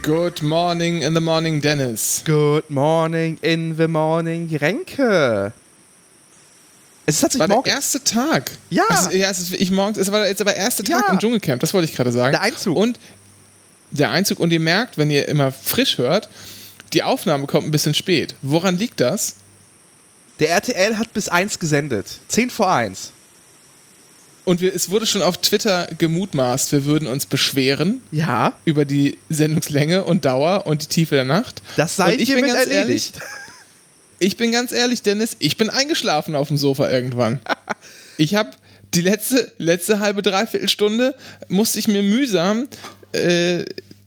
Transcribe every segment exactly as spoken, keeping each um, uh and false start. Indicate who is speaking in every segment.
Speaker 1: Good morning in the morning, Dennis.
Speaker 2: Good morning in the morning, Renke. Es ist tatsächlich
Speaker 1: war
Speaker 2: morgen.
Speaker 1: Der erste Tag.
Speaker 2: Ja.
Speaker 1: Also, ja, es ist ich morgens. Es war jetzt aber der erste Tag
Speaker 2: Ja.
Speaker 1: im Dschungelcamp. Das wollte ich gerade sagen.
Speaker 2: Der Einzug.
Speaker 1: Und der Einzug. Und ihr merkt, wenn ihr immer frisch hört, die Aufnahme kommt ein bisschen spät. Woran liegt das?
Speaker 2: Der R T L hat bis eins gesendet. zehn vor eins.
Speaker 1: Und wir, es wurde schon auf Twitter gemutmaßt, wir würden uns beschweren
Speaker 2: Ja.
Speaker 1: über die Sendungslänge und Dauer und die Tiefe der Nacht.
Speaker 2: Das sei
Speaker 1: Und ich
Speaker 2: hiermit
Speaker 1: bin ganz
Speaker 2: erledigt.
Speaker 1: ehrlich, ich bin ganz ehrlich, Dennis, ich bin eingeschlafen auf dem Sofa irgendwann. Ich habe die letzte, letzte halbe, dreiviertel Stunde musste ich mir mühsam äh,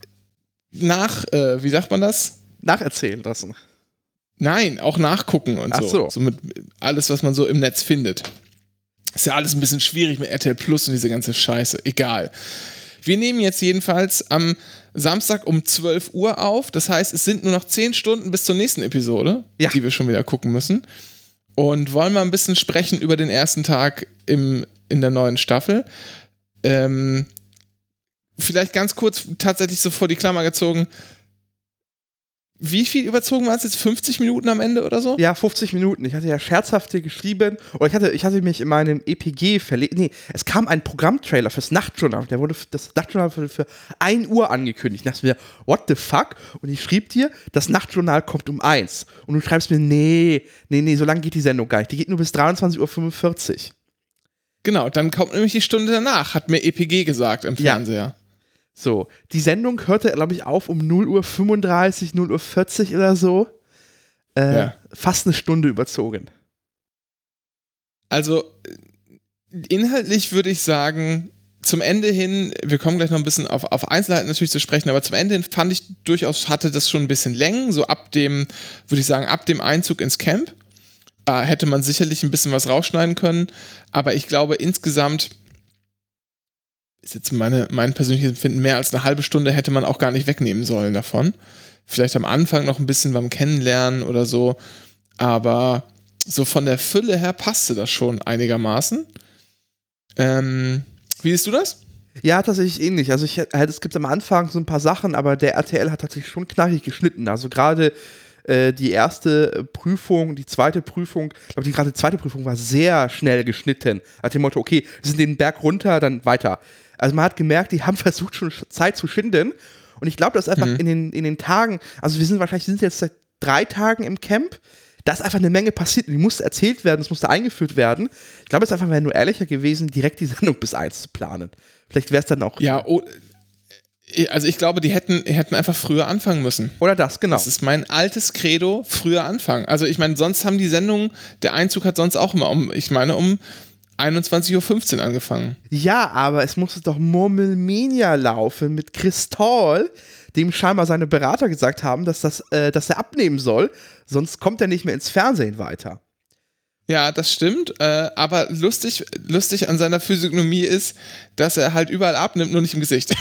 Speaker 1: nach, äh, wie sagt man das?
Speaker 2: Nacherzählen lassen.
Speaker 1: Nein, auch nachgucken und
Speaker 2: Ach
Speaker 1: so.
Speaker 2: so.
Speaker 1: So mit alles, was man so im Netz findet. Ist ja alles ein bisschen schwierig mit R T L Plus und diese ganze Scheiße. Egal. Wir nehmen jetzt jedenfalls am Samstag um zwölf Uhr auf. Das heißt, es sind nur noch zehn Stunden bis zur nächsten Episode,
Speaker 2: ja.
Speaker 1: die wir schon wieder gucken müssen. Und wollen mal ein bisschen sprechen über den ersten Tag im, in der neuen Staffel. Ähm, vielleicht ganz kurz tatsächlich so vor die Klammer gezogen. Wie viel überzogen war es jetzt? fünfzig Minuten am Ende oder so?
Speaker 2: Ja, fünfzig Minuten. Ich hatte ja scherzhaft hier geschrieben, oder ich hatte, ich hatte mich in meinem E P G verlegt. Nee, es kam ein Programmtrailer fürs Nachtjournal. Der wurde für das Nachtjournal für, für ein Uhr angekündigt. Ich dachte mir, what the fuck? Und ich schrieb dir, das Nachtjournal kommt um eins. Und du schreibst mir, nee, nee, nee, so lange geht die Sendung gar nicht. Die geht nur bis dreiundzwanzig Uhr fünfundvierzig.
Speaker 1: Genau, dann kommt nämlich die Stunde danach, hat mir E P G gesagt im Fernseher.
Speaker 2: Ja. So, die Sendung hörte, glaube ich, auf um null Uhr fünfunddreißig, null Uhr vierzig oder so. Äh,
Speaker 1: Ja.
Speaker 2: Fast eine Stunde überzogen.
Speaker 1: Also, inhaltlich würde ich sagen, zum Ende hin, wir kommen gleich noch ein bisschen auf, auf Einzelheiten natürlich zu sprechen, aber zum Ende hin fand ich durchaus, hatte das schon ein bisschen Längen, so ab dem, würde ich sagen, ab dem Einzug ins Camp. Da hätte man sicherlich ein bisschen was rausschneiden können, aber ich glaube insgesamt ist jetzt meine, mein persönliches Empfinden, mehr als eine halbe Stunde hätte man auch gar nicht wegnehmen sollen davon. Vielleicht am Anfang noch ein bisschen beim Kennenlernen oder so, aber so von der Fülle her passte das schon einigermaßen. Ähm, wie siehst du das?
Speaker 2: Ja, tatsächlich ähnlich. Also ich hätte, es gibt am Anfang so ein paar Sachen, aber der R T L hat tatsächlich schon knackig geschnitten. Also gerade äh, die erste Prüfung, die zweite Prüfung, ich glaube, die gerade zweite Prüfung war sehr schnell geschnitten. Nach dem Motto, okay, wir sind den Berg runter, dann weiter. Also man hat gemerkt, die haben versucht, schon Zeit zu schinden. Und ich glaube, dass einfach mhm. in, den, in den Tagen, also wir sind wahrscheinlich, sind jetzt seit drei Tagen im Camp, da ist einfach eine Menge passiert und die musste erzählt werden, es musste eingeführt werden. Ich glaube, es ist einfach wäre nur ehrlicher gewesen, direkt die Sendung bis eins zu planen. Vielleicht wäre es dann auch.
Speaker 1: Ja, oh, also ich glaube, die hätten, hätten einfach früher anfangen müssen.
Speaker 2: Oder das, genau.
Speaker 1: Das ist mein altes Credo, früher anfangen. Also ich meine, sonst haben die Sendungen, der Einzug hat sonst auch immer um, ich meine, um einundzwanzig Uhr fünfzehn angefangen.
Speaker 2: Ja, aber es musste doch Murmelmania laufen mit Kristall, dem scheinbar seine Berater gesagt haben, dass, das, äh, dass er abnehmen soll, sonst kommt er nicht mehr ins Fernsehen weiter.
Speaker 1: Ja, das stimmt, äh, aber lustig, lustig an seiner Physiognomie ist, dass er halt überall abnimmt, nur nicht im Gesicht.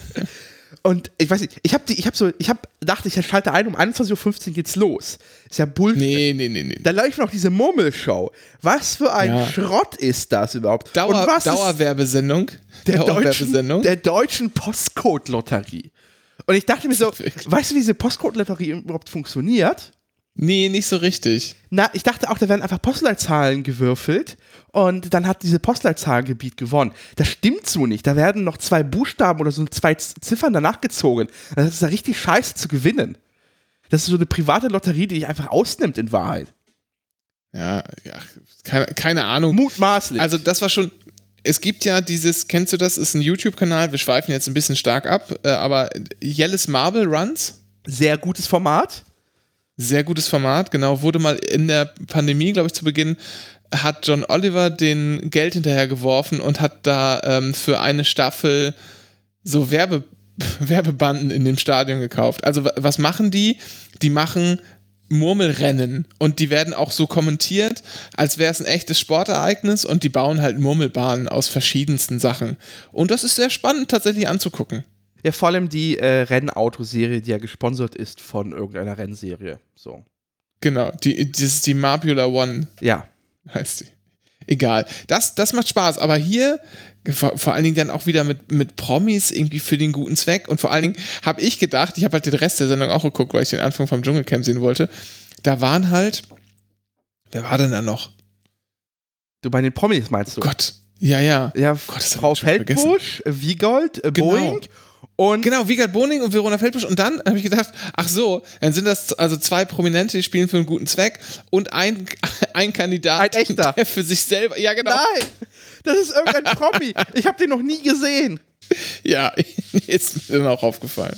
Speaker 2: Und ich weiß nicht, ich hab die, ich hab so, ich hab, dachte, ich schalte ein, um einundzwanzig Uhr fünfzehn geht's los. Ist ja Bullshit.
Speaker 1: Nee, nee, nee, nee.
Speaker 2: Da läuft noch diese Murmelshow. Was für ein
Speaker 1: Ja.
Speaker 2: Schrott ist das überhaupt?
Speaker 1: Dauer,
Speaker 2: Und was
Speaker 1: Dauerwerbesendung.
Speaker 2: der deutschen,
Speaker 1: Dauerwerbesendung.
Speaker 2: der deutschen Postcode-Lotterie. Und ich dachte mir so, weißt du, wie diese Postcode-Lotterie überhaupt funktioniert?
Speaker 1: Nee, nicht so richtig.
Speaker 2: Na, ich dachte auch, da werden einfach Postleitzahlen gewürfelt und dann hat diese Postleitzahlgebiet gewonnen. Das stimmt so nicht. Da werden noch zwei Buchstaben oder so zwei Ziffern danach gezogen. Das ist ja richtig scheiße zu gewinnen. Das ist so eine private Lotterie, die dich einfach ausnimmt in Wahrheit.
Speaker 1: Ja, ja keine, keine Ahnung.
Speaker 2: Mutmaßlich.
Speaker 1: Also das war schon, es gibt ja dieses, kennst du das, ist ein YouTube-Kanal, wir schweifen jetzt ein bisschen stark ab, äh, aber Yellis Marble Runs.
Speaker 2: Sehr gutes Format.
Speaker 1: Sehr gutes Format, genau. Wurde mal in der Pandemie, glaube ich, zu Beginn, hat John Oliver den Geld hinterhergeworfen und hat da ähm, für eine Staffel so Werbe, Werbebanden in dem Stadion gekauft. Also was machen die? Die machen Murmelrennen und die werden auch so kommentiert, als wäre es ein echtes Sportereignis und die bauen halt Murmelbahnen aus verschiedensten Sachen. Und das ist sehr spannend tatsächlich anzugucken.
Speaker 2: Ja, vor allem die äh, Rennautoserie, die ja gesponsert ist von irgendeiner Rennserie. So.
Speaker 1: Genau, die, das ist die Marbula One.
Speaker 2: Ja.
Speaker 1: Heißt die. egal. Das, das macht Spaß, aber hier vor, vor allen Dingen dann auch wieder mit, mit Promis irgendwie für den guten Zweck und vor allen Dingen habe ich gedacht, ich habe halt den Rest der Sendung auch geguckt, weil ich den Anfang vom Dschungelcamp sehen wollte, da waren halt, wer war denn da noch?
Speaker 2: Du bei den Promis meinst du?
Speaker 1: Gott, ja, ja.
Speaker 2: Ja,
Speaker 1: Gott, das
Speaker 2: Frau Feldbusch, Wiegold, äh,
Speaker 1: Genau.
Speaker 2: Boeing und
Speaker 1: Genau, Wiegald Boning und Verona Feldbusch. Und dann habe ich gedacht, ach so, dann sind das also zwei Prominente, die spielen für einen guten Zweck und ein, ein Kandidat,
Speaker 2: Ein echter.
Speaker 1: der für sich selber, ja genau.
Speaker 2: Nein, das ist irgendein Promi. Ich habe den noch nie gesehen.
Speaker 1: Ja, ist mir dann auch aufgefallen.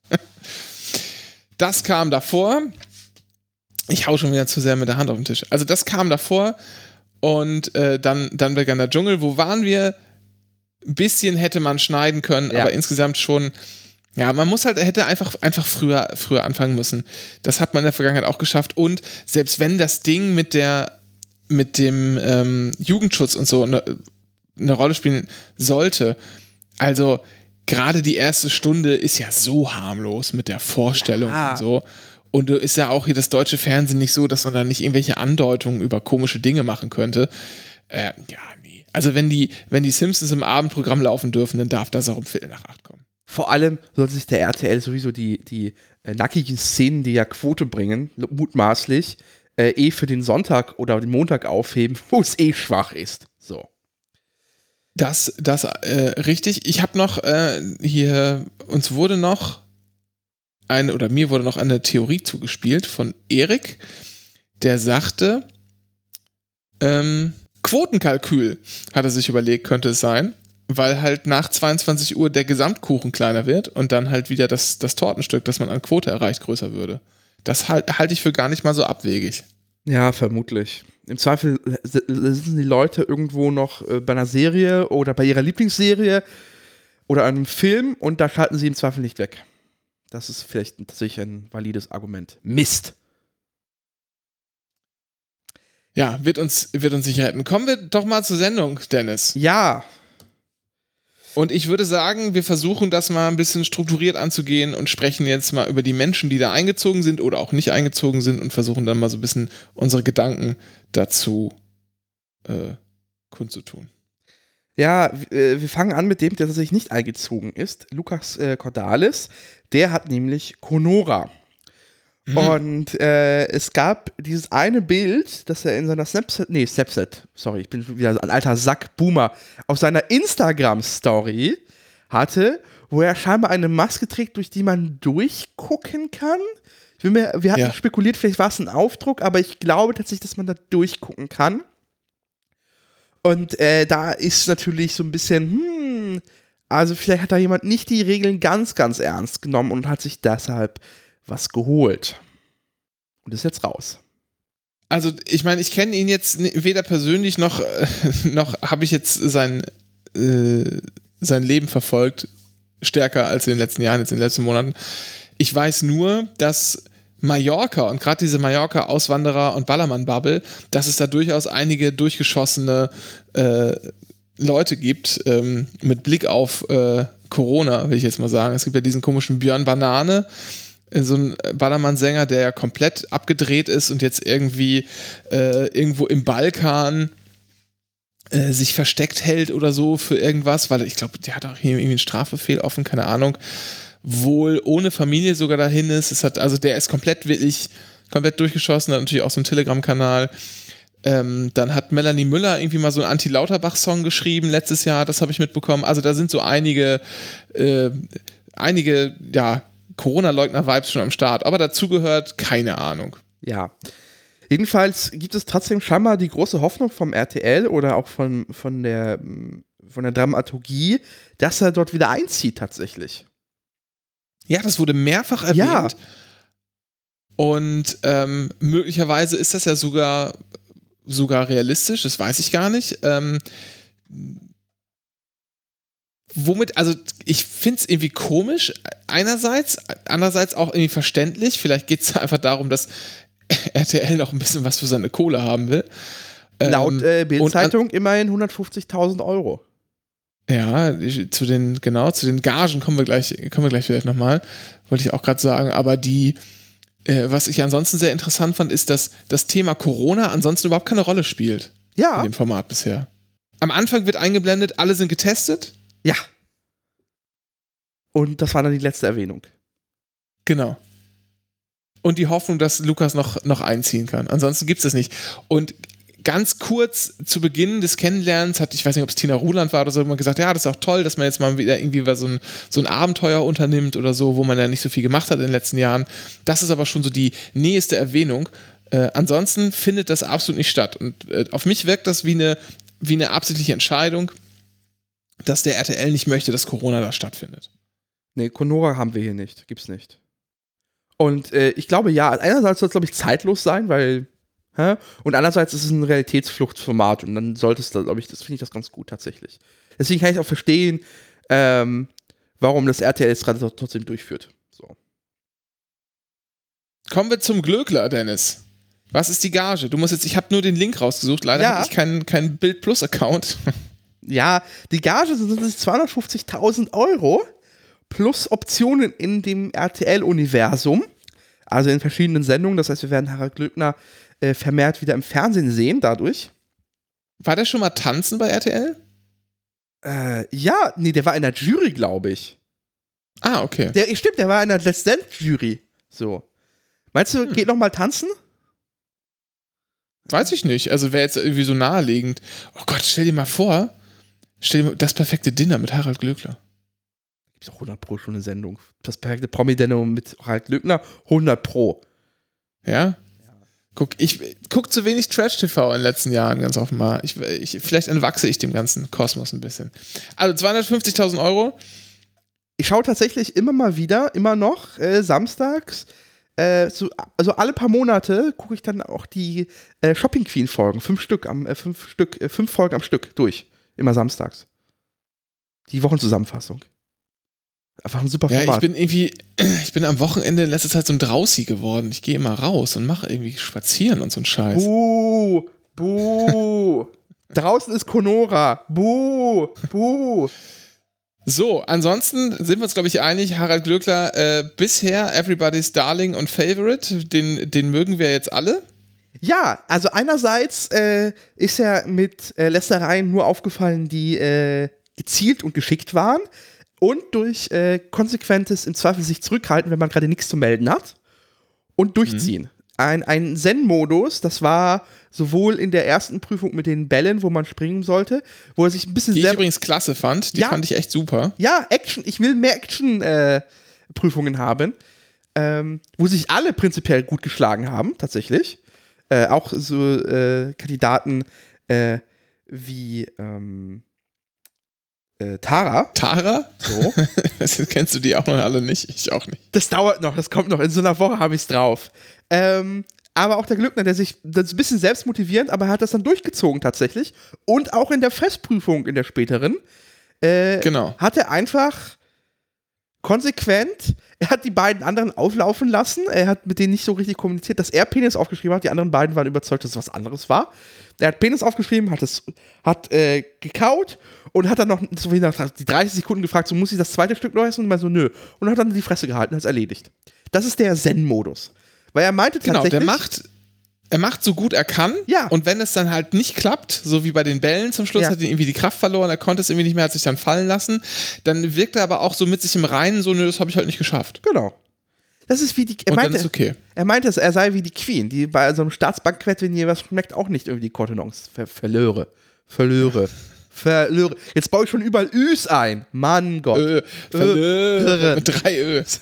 Speaker 1: Das kam davor. Ich hau schon wieder zu sehr mit der Hand auf den Tisch. Also das kam davor und äh, dann, dann begann der Dschungel. Wo waren wir? Ein bisschen hätte man schneiden können,
Speaker 2: Ja.
Speaker 1: aber insgesamt schon, ja, man muss halt, hätte einfach, einfach früher, früher anfangen müssen. Das hat man in der Vergangenheit auch geschafft und selbst wenn das Ding mit der, mit dem ähm, Jugendschutz und so eine, eine Rolle spielen sollte, also gerade die erste Stunde ist ja so harmlos mit der Vorstellung
Speaker 2: Ja.
Speaker 1: und so. Und ist ja auch hier das deutsche Fernsehen nicht so, dass man da nicht irgendwelche Andeutungen über komische Dinge machen könnte. Äh, ja, nee. Also wenn die, wenn die Simpsons im Abendprogramm laufen dürfen, dann darf das auch um Viertel nach acht kommen.
Speaker 2: Vor allem sollte sich der R T L sowieso die, die äh, nackigen Szenen, die ja Quote bringen, mutmaßlich, äh, eh für den Sonntag oder den Montag aufheben, wo es eh schwach ist. So.
Speaker 1: Das, das, äh, richtig. Ich habe noch äh, hier, uns wurde noch eine, oder mir wurde noch eine Theorie zugespielt von Erik, der sagte, ähm, Quotenkalkül, hat er sich überlegt, könnte es sein, weil halt nach zweiundzwanzig Uhr der Gesamtkuchen kleiner wird und dann halt wieder das, das Tortenstück, das man an Quote erreicht, größer würde. Das halt, halte ich für gar nicht mal so abwegig.
Speaker 2: Ja, vermutlich. Im Zweifel sitzen die Leute irgendwo noch äh, bei einer Serie oder bei ihrer Lieblingsserie oder einem Film und da schalten sie im Zweifel nicht weg. Das ist vielleicht tatsächlich ein valides Argument. Mist.
Speaker 1: Ja, wird uns, wird uns nicht retten. Kommen wir doch mal zur Sendung, Dennis.
Speaker 2: Ja.
Speaker 1: Und ich würde sagen, wir versuchen das mal ein bisschen strukturiert anzugehen und sprechen jetzt mal über die Menschen, die da eingezogen sind oder auch nicht eingezogen sind und versuchen dann mal so ein bisschen unsere Gedanken dazu äh, kundzutun.
Speaker 2: Ja, äh, wir fangen an mit dem, der tatsächlich nicht eingezogen ist. Lukas äh, Cordalis. Der hat nämlich Conora. Mhm. Und äh, es gab dieses eine Bild, das er in seiner Snapchat, nee, Snapchat, sorry, ich bin wieder ein alter Sack-Boomer, auf seiner Instagram-Story hatte, wo er scheinbar eine Maske trägt, durch die man durchgucken kann. Ich will mir, wir hatten ja. spekuliert, vielleicht war es ein Aufdruck, aber ich glaube tatsächlich, dass man da durchgucken kann. Und äh, da ist natürlich so ein bisschen, hm, also vielleicht hat da jemand nicht die Regeln ganz, ganz ernst genommen und hat sich deshalb was geholt. Und ist jetzt raus.
Speaker 1: Also ich meine, ich kenne ihn jetzt weder persönlich noch, äh, noch habe ich jetzt sein, äh, sein Leben verfolgt, stärker als in den letzten Jahren, jetzt in den letzten Monaten. Ich weiß nur, dass Mallorca und gerade diese Mallorca-Auswanderer- und Ballermann-Bubble, dass es da durchaus einige durchgeschossene äh, Leute gibt, ähm, mit Blick auf äh, Corona, will ich jetzt mal sagen. Es gibt ja diesen komischen Björn Banane, so ein Ballermann-Sänger, der ja komplett abgedreht ist und jetzt irgendwie äh, irgendwo im Balkan äh, sich versteckt hält oder so für irgendwas, weil ich glaube, der hat auch hier irgendwie einen Strafbefehl offen, keine Ahnung. Wohl ohne Familie sogar dahin ist. Es hat, also der ist komplett wirklich, komplett durchgeschossen, hat natürlich auch so einen Telegram-Kanal. Ähm, dann hat Melanie Müller irgendwie mal so einen Anti-Lauterbach-Song geschrieben letztes Jahr, das habe ich mitbekommen. Also da sind so einige, äh, einige, ja, Corona-Leugner-Vibes schon am Start. Aber dazu gehört keine Ahnung.
Speaker 2: Ja. Jedenfalls gibt es trotzdem scheinbar die große Hoffnung vom R T L oder auch von, von, der, von der Dramaturgie, dass er dort wieder einzieht tatsächlich.
Speaker 1: Ja, das wurde mehrfach erwähnt.
Speaker 2: Ja.
Speaker 1: Und ähm, möglicherweise ist das ja sogar, sogar realistisch, das weiß ich gar nicht. Ähm, womit, also ich finde es irgendwie komisch, einerseits, andererseits auch irgendwie verständlich. Vielleicht geht es einfach darum, dass R T L noch ein bisschen was für seine Kohle haben will.
Speaker 2: Laut äh, Bild-Zeitung immerhin hundertfünfzigtausend Euro.
Speaker 1: Ja, zu den, genau, zu den Gagen kommen wir gleich, kommen wir gleich vielleicht nochmal, wollte ich auch gerade sagen, aber die, äh, was ich ansonsten sehr interessant fand, ist, dass das Thema Corona ansonsten überhaupt keine Rolle spielt.
Speaker 2: Ja.
Speaker 1: In dem Format bisher. Am Anfang wird eingeblendet, alle sind getestet.
Speaker 2: Ja. Und das war dann die letzte Erwähnung.
Speaker 1: Genau. Und die Hoffnung, dass Lukas noch, noch einziehen kann. Ansonsten gibt es das nicht. Und ganz kurz zu Beginn des Kennenlernens hat, ich weiß nicht, ob es Tina Ruland war oder so, immer gesagt, ja, das ist auch toll, dass man jetzt mal wieder irgendwie so ein, so ein Abenteuer unternimmt oder so, wo man ja nicht so viel gemacht hat in den letzten Jahren. Das ist aber schon so die nächste Erwähnung. Äh, ansonsten findet das absolut nicht statt. Und äh, auf mich wirkt das wie eine, wie eine absichtliche Entscheidung, dass der R T L nicht möchte, dass Corona da stattfindet.
Speaker 2: Nee, Conora haben wir hier nicht. Gibt's nicht. Und äh, ich glaube, ja, einerseits soll es, glaube ich, zeitlos sein, weil hä? Und andererseits ist es ein Realitätsfluchtformat und dann sollte es, glaube ich, das finde ich das ganz gut tatsächlich. Deswegen kann ich auch verstehen, ähm, warum das R T L es gerade trotzdem durchführt. So.
Speaker 1: Kommen wir zum Glöckler, Dennis. Was ist die Gage? Du musst jetzt, ich habe nur den Link rausgesucht, leider
Speaker 2: Ja.
Speaker 1: habe ich keinen kein Bild Plus Account.
Speaker 2: Ja, die Gage sind zweihundertfünfzigtausend Euro plus Optionen in dem R T L-Universum, also in verschiedenen Sendungen. Das heißt, wir werden Harald Glöckner äh, vermehrt wieder im Fernsehen sehen dadurch.
Speaker 1: War der schon mal tanzen bei R T L?
Speaker 2: Äh, ja, nee, der war in der Jury, glaube ich.
Speaker 1: Ah, okay.
Speaker 2: Der, stimmt, der war in der Let's Dance-Jury. So. Meinst du,
Speaker 1: Hm.
Speaker 2: geht noch mal tanzen?
Speaker 1: Weiß ich nicht. Also wäre jetzt irgendwie so naheliegend. Oh Gott, stell dir mal vor, stell dir mal das perfekte Dinner mit Harald Glöckler.
Speaker 2: Gibt's auch hundert Pro schon eine Sendung. Das perfekte Promi-Dinner mit Harald Glöckner, hundert Pro.
Speaker 1: Ja? Guck, ich guck zu wenig Trash-T V in den letzten Jahren, ganz offenbar. Ich, ich, vielleicht entwachse ich dem ganzen Kosmos ein bisschen. Also zweihundertfünfzigtausend Euro.
Speaker 2: Ich schaue tatsächlich immer mal wieder, immer noch, äh, samstags, äh, so, also alle paar Monate gucke ich dann auch die äh, Shopping Queen-Folgen, fünf Stück, am, äh, fünf Stück, äh, fünf Folgen am Stück durch. Immer samstags. Die Wochenzusammenfassung. Einfach ein super
Speaker 1: Ja,
Speaker 2: Format.
Speaker 1: ich bin irgendwie, ich bin am Wochenende in letzter Zeit so ein Draußi geworden. Ich gehe immer raus und mache irgendwie spazieren und so ein Scheiß.
Speaker 2: Buh, buh. Draußen ist Conora. Buh, buh.
Speaker 1: So, ansonsten sind wir uns, glaube ich, einig, Harald Glöckler, äh, bisher Everybody's Darling und Favorite, den, den mögen wir jetzt alle.
Speaker 2: Ja, also einerseits äh, ist er mit äh, Lästereien nur aufgefallen, die äh, gezielt und geschickt waren und durch äh, konsequentes im Zweifel sich zurückhalten, wenn man gerade nichts zu melden hat und durchziehen. Mhm. Ein, ein Zen-Modus, das war sowohl in der ersten Prüfung mit den Bällen, wo man springen sollte, wo er sich ein bisschen
Speaker 1: Die
Speaker 2: sehr
Speaker 1: ich übrigens klasse fand, die
Speaker 2: ja,
Speaker 1: fand ich echt super.
Speaker 2: Ja, Action, ich will mehr Action-Prüfungen äh, haben, ähm, wo sich alle prinzipiell gut geschlagen haben, tatsächlich. Äh, auch so äh, Kandidaten äh, wie ähm, äh, Tara.
Speaker 1: Tara?
Speaker 2: So.
Speaker 1: Das kennst du die auch noch alle nicht? Ich auch nicht.
Speaker 2: Das dauert noch, das kommt noch. In so einer Woche habe ich es drauf. Ähm, aber auch der Glöckner, der sich, das ist ein bisschen selbstmotivierend, aber er hat das dann durchgezogen tatsächlich. Und auch in der Festprüfung, in der späteren, äh,
Speaker 1: genau.
Speaker 2: hat er einfach konsequent, er hat die beiden anderen auflaufen lassen, er hat mit denen nicht so richtig kommuniziert, dass er Penis aufgeschrieben hat, die anderen beiden waren überzeugt, dass es was anderes war. Er hat Penis aufgeschrieben, hat es, hat äh, gekaut und hat dann noch so wie nach die dreißig Sekunden gefragt, so muss ich das zweite Stück noch essen? Und meinte so, nö. Und hat dann die Fresse gehalten, hat es erledigt. Das ist der Zen-Modus. Weil er meinte
Speaker 1: genau,
Speaker 2: tatsächlich...
Speaker 1: Genau, der macht... Er macht so gut er kann,
Speaker 2: ja.
Speaker 1: Und wenn es dann halt nicht klappt, so wie bei den Bällen zum Schluss,
Speaker 2: ja.
Speaker 1: hat er irgendwie die Kraft verloren, er konnte es irgendwie nicht mehr, hat sich dann fallen lassen, dann wirkt er aber auch so mit sich im Reinen so, nö, das habe ich halt nicht geschafft.
Speaker 2: Genau. Das ist wie die, er
Speaker 1: und
Speaker 2: meinte,
Speaker 1: dann ist okay.
Speaker 2: Er meinte, er sei wie die Queen, die bei so einem Staatsbanquett, wenn ihr was schmeckt, auch nicht irgendwie die Kontenance ver verlöre. Verlöre. Verlöre. Jetzt baue ich schon überall Üs ein. Mann Gott.
Speaker 1: Ö, verlöre. Mit drei Ös.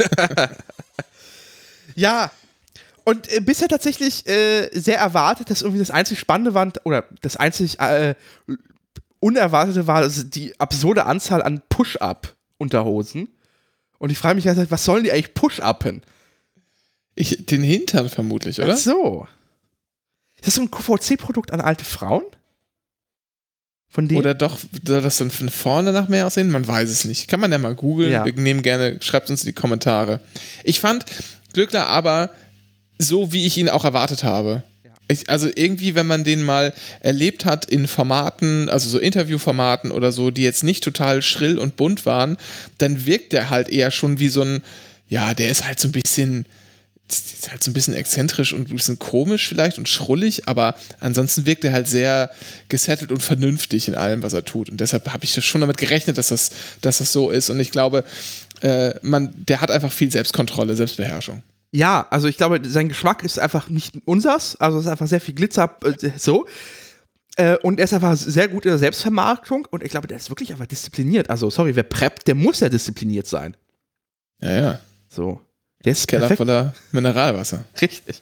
Speaker 2: Ja. Und äh, bisher tatsächlich äh, sehr erwartet, dass irgendwie das einzig Spannende war, oder das einzig äh, Unerwartete war also die absurde Anzahl an Push-Up-Unterhosen. Und ich frage mich ganz, was sollen die eigentlich Push-Uppen?
Speaker 1: Ich, den Hintern vermutlich, oder?
Speaker 2: Ach so. Ist das so ein Q V C-Produkt an alte Frauen? Von denen?
Speaker 1: Oder doch, soll das dann von vorne nach mehr aussehen? Man weiß es nicht. Kann man ja mal googeln.
Speaker 2: Ja.
Speaker 1: Wir nehmen gerne, schreibt uns in die Kommentare. Ich fand Glöckler aber so, wie ich ihn auch erwartet habe. Ja. Ich, also irgendwie, wenn man den mal erlebt hat in Formaten, also so Interviewformaten oder so, die jetzt nicht total schrill und bunt waren, dann wirkt der halt eher schon wie so ein, ja, der ist halt so ein bisschen die ist halt so ein bisschen exzentrisch und ein bisschen komisch vielleicht und schrullig, aber ansonsten wirkt er halt sehr gesettelt und vernünftig in allem, was er tut. Und deshalb habe ich schon damit gerechnet, dass das, dass das so ist. Und ich glaube, äh, man, der hat einfach viel Selbstkontrolle, Selbstbeherrschung.
Speaker 2: Ja, also ich glaube, sein Geschmack ist einfach nicht unsers. Also es ist einfach sehr viel Glitzer, äh, so. Äh, und er ist einfach sehr gut in der Selbstvermarktung. Und ich glaube, der ist wirklich einfach diszipliniert. Also, sorry, wer preppt, der muss ja diszipliniert sein.
Speaker 1: Ja, ja.
Speaker 2: So. Der ist
Speaker 1: Keller
Speaker 2: perfekt.
Speaker 1: voller Mineralwasser.
Speaker 2: Richtig.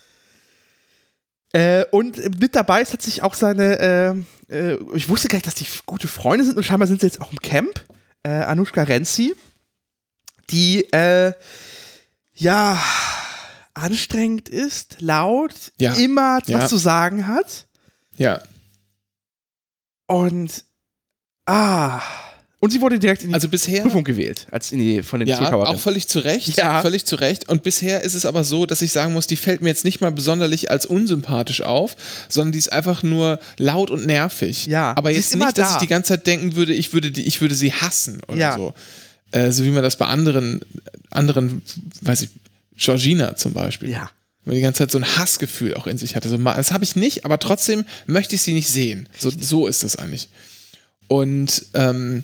Speaker 2: Äh, und mit dabei ist tatsächlich auch seine, äh, äh, ich wusste gar nicht, dass die gute Freunde sind und scheinbar sind sie jetzt auch im Camp. Äh, Anushka Renzi, die, äh, ja, anstrengend ist, laut,
Speaker 1: Ja.
Speaker 2: immer was
Speaker 1: Ja.
Speaker 2: zu sagen hat.
Speaker 1: Ja.
Speaker 2: Und, ah, und sie wurde direkt in die
Speaker 1: Also bisher.
Speaker 2: Prüfung gewählt, als in die, von den
Speaker 1: Ja,
Speaker 2: Zuschauern.
Speaker 1: auch völlig zu Recht.
Speaker 2: Ja.
Speaker 1: Völlig zu Recht. Und bisher ist es aber so, dass ich sagen muss, die fällt mir jetzt nicht mal besonderlich als unsympathisch auf, sondern die ist einfach nur laut und nervig.
Speaker 2: Ja,
Speaker 1: Aber
Speaker 2: sie
Speaker 1: jetzt
Speaker 2: ist immer
Speaker 1: nicht, dass
Speaker 2: da.
Speaker 1: ich die ganze Zeit denken würde, ich würde, die, ich würde sie hassen oder
Speaker 2: Ja.
Speaker 1: so. Äh, so wie man das bei anderen, anderen, weiß ich, Georgina zum Beispiel.
Speaker 2: Ja.
Speaker 1: Weil die ganze Zeit so ein Hassgefühl auch in sich hatte. So, das habe ich nicht, aber trotzdem möchte ich sie nicht sehen. So, so ist das eigentlich. Und ähm,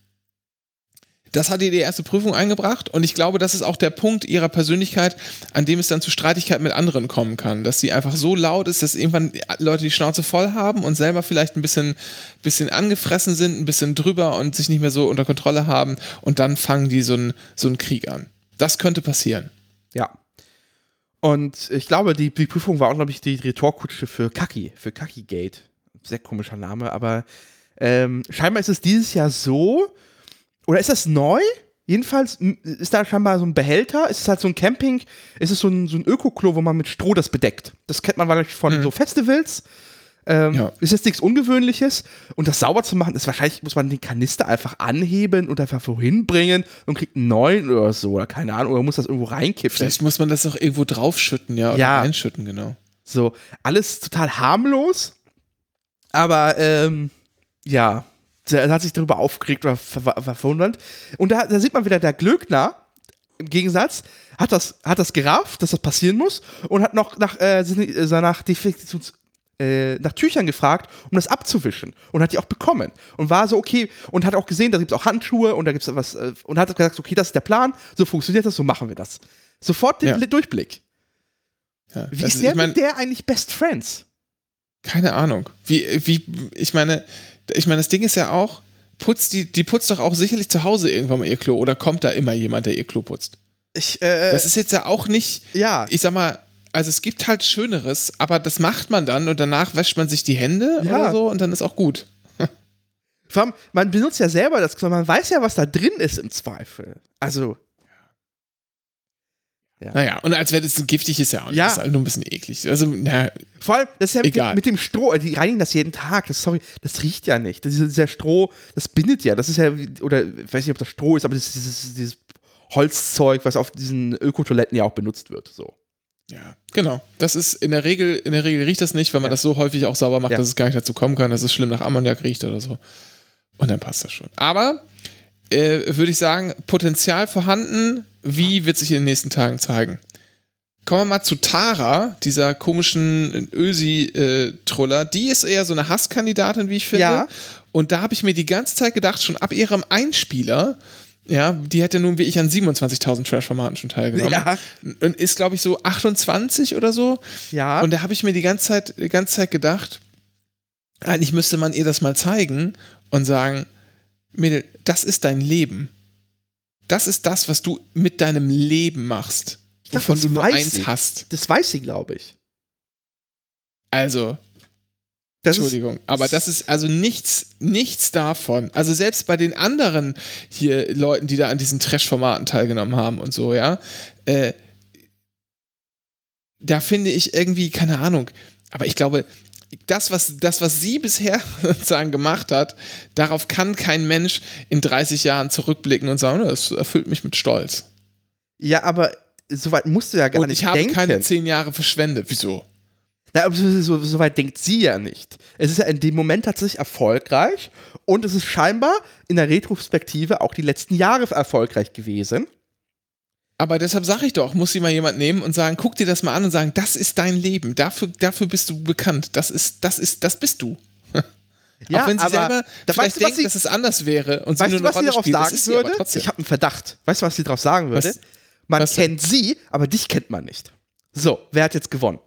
Speaker 1: das hat ihr die erste Prüfung eingebracht und ich glaube, das ist auch der Punkt ihrer Persönlichkeit, an dem es dann zu Streitigkeiten mit anderen kommen kann, dass sie einfach so laut ist, dass irgendwann Leute die Schnauze voll haben und selber vielleicht ein bisschen, bisschen angefressen sind, ein bisschen drüber und sich nicht mehr so unter Kontrolle haben und dann fangen die so einen so einen Krieg an. Das könnte passieren.
Speaker 2: Ja. Und ich glaube, die, die Prüfung war auch, glaube ich, die Retourkutsche für Kaki, für Kaki-Gate. Sehr komischer Name, aber ähm, scheinbar ist es dieses Jahr so, oder ist das neu? Jedenfalls m- ist da scheinbar so ein Behälter, ist es halt so ein Camping, ist es so ein, so ein Öko-Klo, wo man mit Stroh das bedeckt. Das kennt man wahrscheinlich von
Speaker 1: Mhm.
Speaker 2: so Festivals. Ähm,
Speaker 1: Ja.
Speaker 2: Ist jetzt nichts Ungewöhnliches. Und das sauber zu machen, ist wahrscheinlich, muss man den Kanister einfach anheben und einfach wohin bringen und kriegt einen neuen oder so, oder keine Ahnung, oder muss das irgendwo reinkippen.
Speaker 1: Vielleicht muss man das auch irgendwo draufschütten, ja, oder
Speaker 2: Ja.
Speaker 1: reinschütten, genau.
Speaker 2: So, alles total harmlos, aber ähm, ja, er hat sich darüber aufgeregt oder ver ver verwundert. Und da, da sieht man wieder, der Glöckner, im Gegensatz, hat das, hat das gerafft, dass das passieren muss und hat noch nach, äh, nach, Defektions, äh, nach Tüchern gefragt, um das abzuwischen und hat die auch bekommen und war so, okay, und hat auch gesehen, da gibt es auch Handschuhe und da gibt es was, äh, und hat gesagt, okay, das ist der Plan, so funktioniert das, so machen wir das. Sofort den
Speaker 1: Ja.
Speaker 2: Durchblick.
Speaker 1: Ja.
Speaker 2: Wie
Speaker 1: Das-
Speaker 2: ist der
Speaker 1: ich mein,
Speaker 2: mit der eigentlich Best Friends?
Speaker 1: Keine Ahnung. Wie, wie, ich meine, ich meine, das Ding ist ja auch, putzt die, die putzt doch auch sicherlich zu Hause irgendwann mal ihr Klo oder kommt da immer jemand, der ihr Klo putzt?
Speaker 2: Ich, äh,
Speaker 1: Das ist jetzt ja auch nicht,
Speaker 2: ja,
Speaker 1: ich sag mal, also es gibt halt Schöneres, aber das macht man dann und danach wäscht man sich die Hände
Speaker 2: Ja.
Speaker 1: oder so und dann ist auch gut.
Speaker 2: vor allem, man benutzt ja selber das, man weiß ja, was da drin ist im Zweifel. Also,
Speaker 1: Naja, und als wäre das giftig ist ja auch nicht.
Speaker 2: Ja.
Speaker 1: Das ist halt nur ein bisschen eklig. Also, na,
Speaker 2: vor allem, das ist ja mit dem,
Speaker 1: Egal.
Speaker 2: mit dem Stroh, die reinigen das jeden Tag, das, sorry, das riecht ja nicht. Das ist, dieser Stroh, das bindet ja, das ist ja, wie- oder, ich weiß nicht, ob das Stroh ist, aber das ist dieses, dieses Holzzeug, was auf diesen Ökotoiletten ja auch benutzt wird, so.
Speaker 1: ja, genau. Das ist in der Regel, in der Regel riecht das nicht, weil man
Speaker 2: Ja.
Speaker 1: das so häufig auch sauber macht,
Speaker 2: Ja.
Speaker 1: dass es gar nicht dazu kommen kann, dass es schlimm nach Ammoniak riecht oder so. Und dann passt das schon. Aber äh, würde ich sagen, Potenzial vorhanden. Wie wird sich in den nächsten Tagen zeigen? Kommen wir mal zu Tara, dieser komischen Ösi-Troller. Die ist eher so eine Hasskandidatin, wie ich finde.
Speaker 2: Ja.
Speaker 1: Und da habe ich mir die ganze Zeit gedacht, schon ab ihrem Einspieler, ja, die hätte nun wie ich an siebenundzwanzigtausend Trash-Formaten schon teilgenommen.
Speaker 2: Ja.
Speaker 1: Und ist, glaube ich, so achtundzwanzig oder so.
Speaker 2: Ja.
Speaker 1: Und da habe ich mir die ganze Zeit, die ganze Zeit gedacht, eigentlich müsste man ihr das mal zeigen und sagen, Mädel, das ist dein Leben. Das ist das, was du mit deinem Leben machst.
Speaker 2: dachte,
Speaker 1: Wovon
Speaker 2: das
Speaker 1: du nur
Speaker 2: weiß
Speaker 1: eins
Speaker 2: sie.
Speaker 1: hast.
Speaker 2: Das weiß sie, glaube ich.
Speaker 1: Also,
Speaker 2: Das
Speaker 1: Entschuldigung, aber das ist also nichts, nichts davon. Also selbst bei den anderen hier Leuten, die da an diesen Trash-Formaten teilgenommen haben und so, ja, äh, da finde ich irgendwie, keine Ahnung, aber ich glaube, das, was, das, was sie bisher sozusagen gemacht hat, darauf kann kein Mensch in dreißig Jahren zurückblicken und sagen, das erfüllt mich mit Stolz.
Speaker 2: ist, ja, aber so weit musst du ja gar
Speaker 1: Und
Speaker 2: nicht
Speaker 1: ich habe
Speaker 2: denken.
Speaker 1: keine zehn Jahre verschwendet. Wieso?
Speaker 2: Na, aber so, so, so weit denkt sie ja nicht. Es ist ja in dem Moment tatsächlich erfolgreich und es ist scheinbar in der Retrospektive auch die letzten Jahre erfolgreich gewesen.
Speaker 1: Aber deshalb sage ich doch, muss sie mal jemand nehmen und sagen, guck dir das mal an und sagen, das ist dein Leben, dafür, dafür bist du bekannt, das ist, das ist, das bist du.
Speaker 2: Ja,
Speaker 1: auch wenn sie
Speaker 2: aber
Speaker 1: selber
Speaker 2: da
Speaker 1: vielleicht
Speaker 2: weißt du, was
Speaker 1: denkt,
Speaker 2: sie-
Speaker 1: dass es anders wäre und sie
Speaker 2: Weißt
Speaker 1: nur
Speaker 2: du,
Speaker 1: eine
Speaker 2: was sie
Speaker 1: Rolle
Speaker 2: darauf
Speaker 1: spielt, das
Speaker 2: sagen
Speaker 1: ist sie aber
Speaker 2: würde?
Speaker 1: trotzdem.
Speaker 2: Ich habe einen Verdacht. Weißt du, was sie darauf sagen würde?
Speaker 1: Was?
Speaker 2: Man
Speaker 1: Was denn?
Speaker 2: kennt sie, aber dich kennt man nicht. So, wer hat jetzt gewonnen?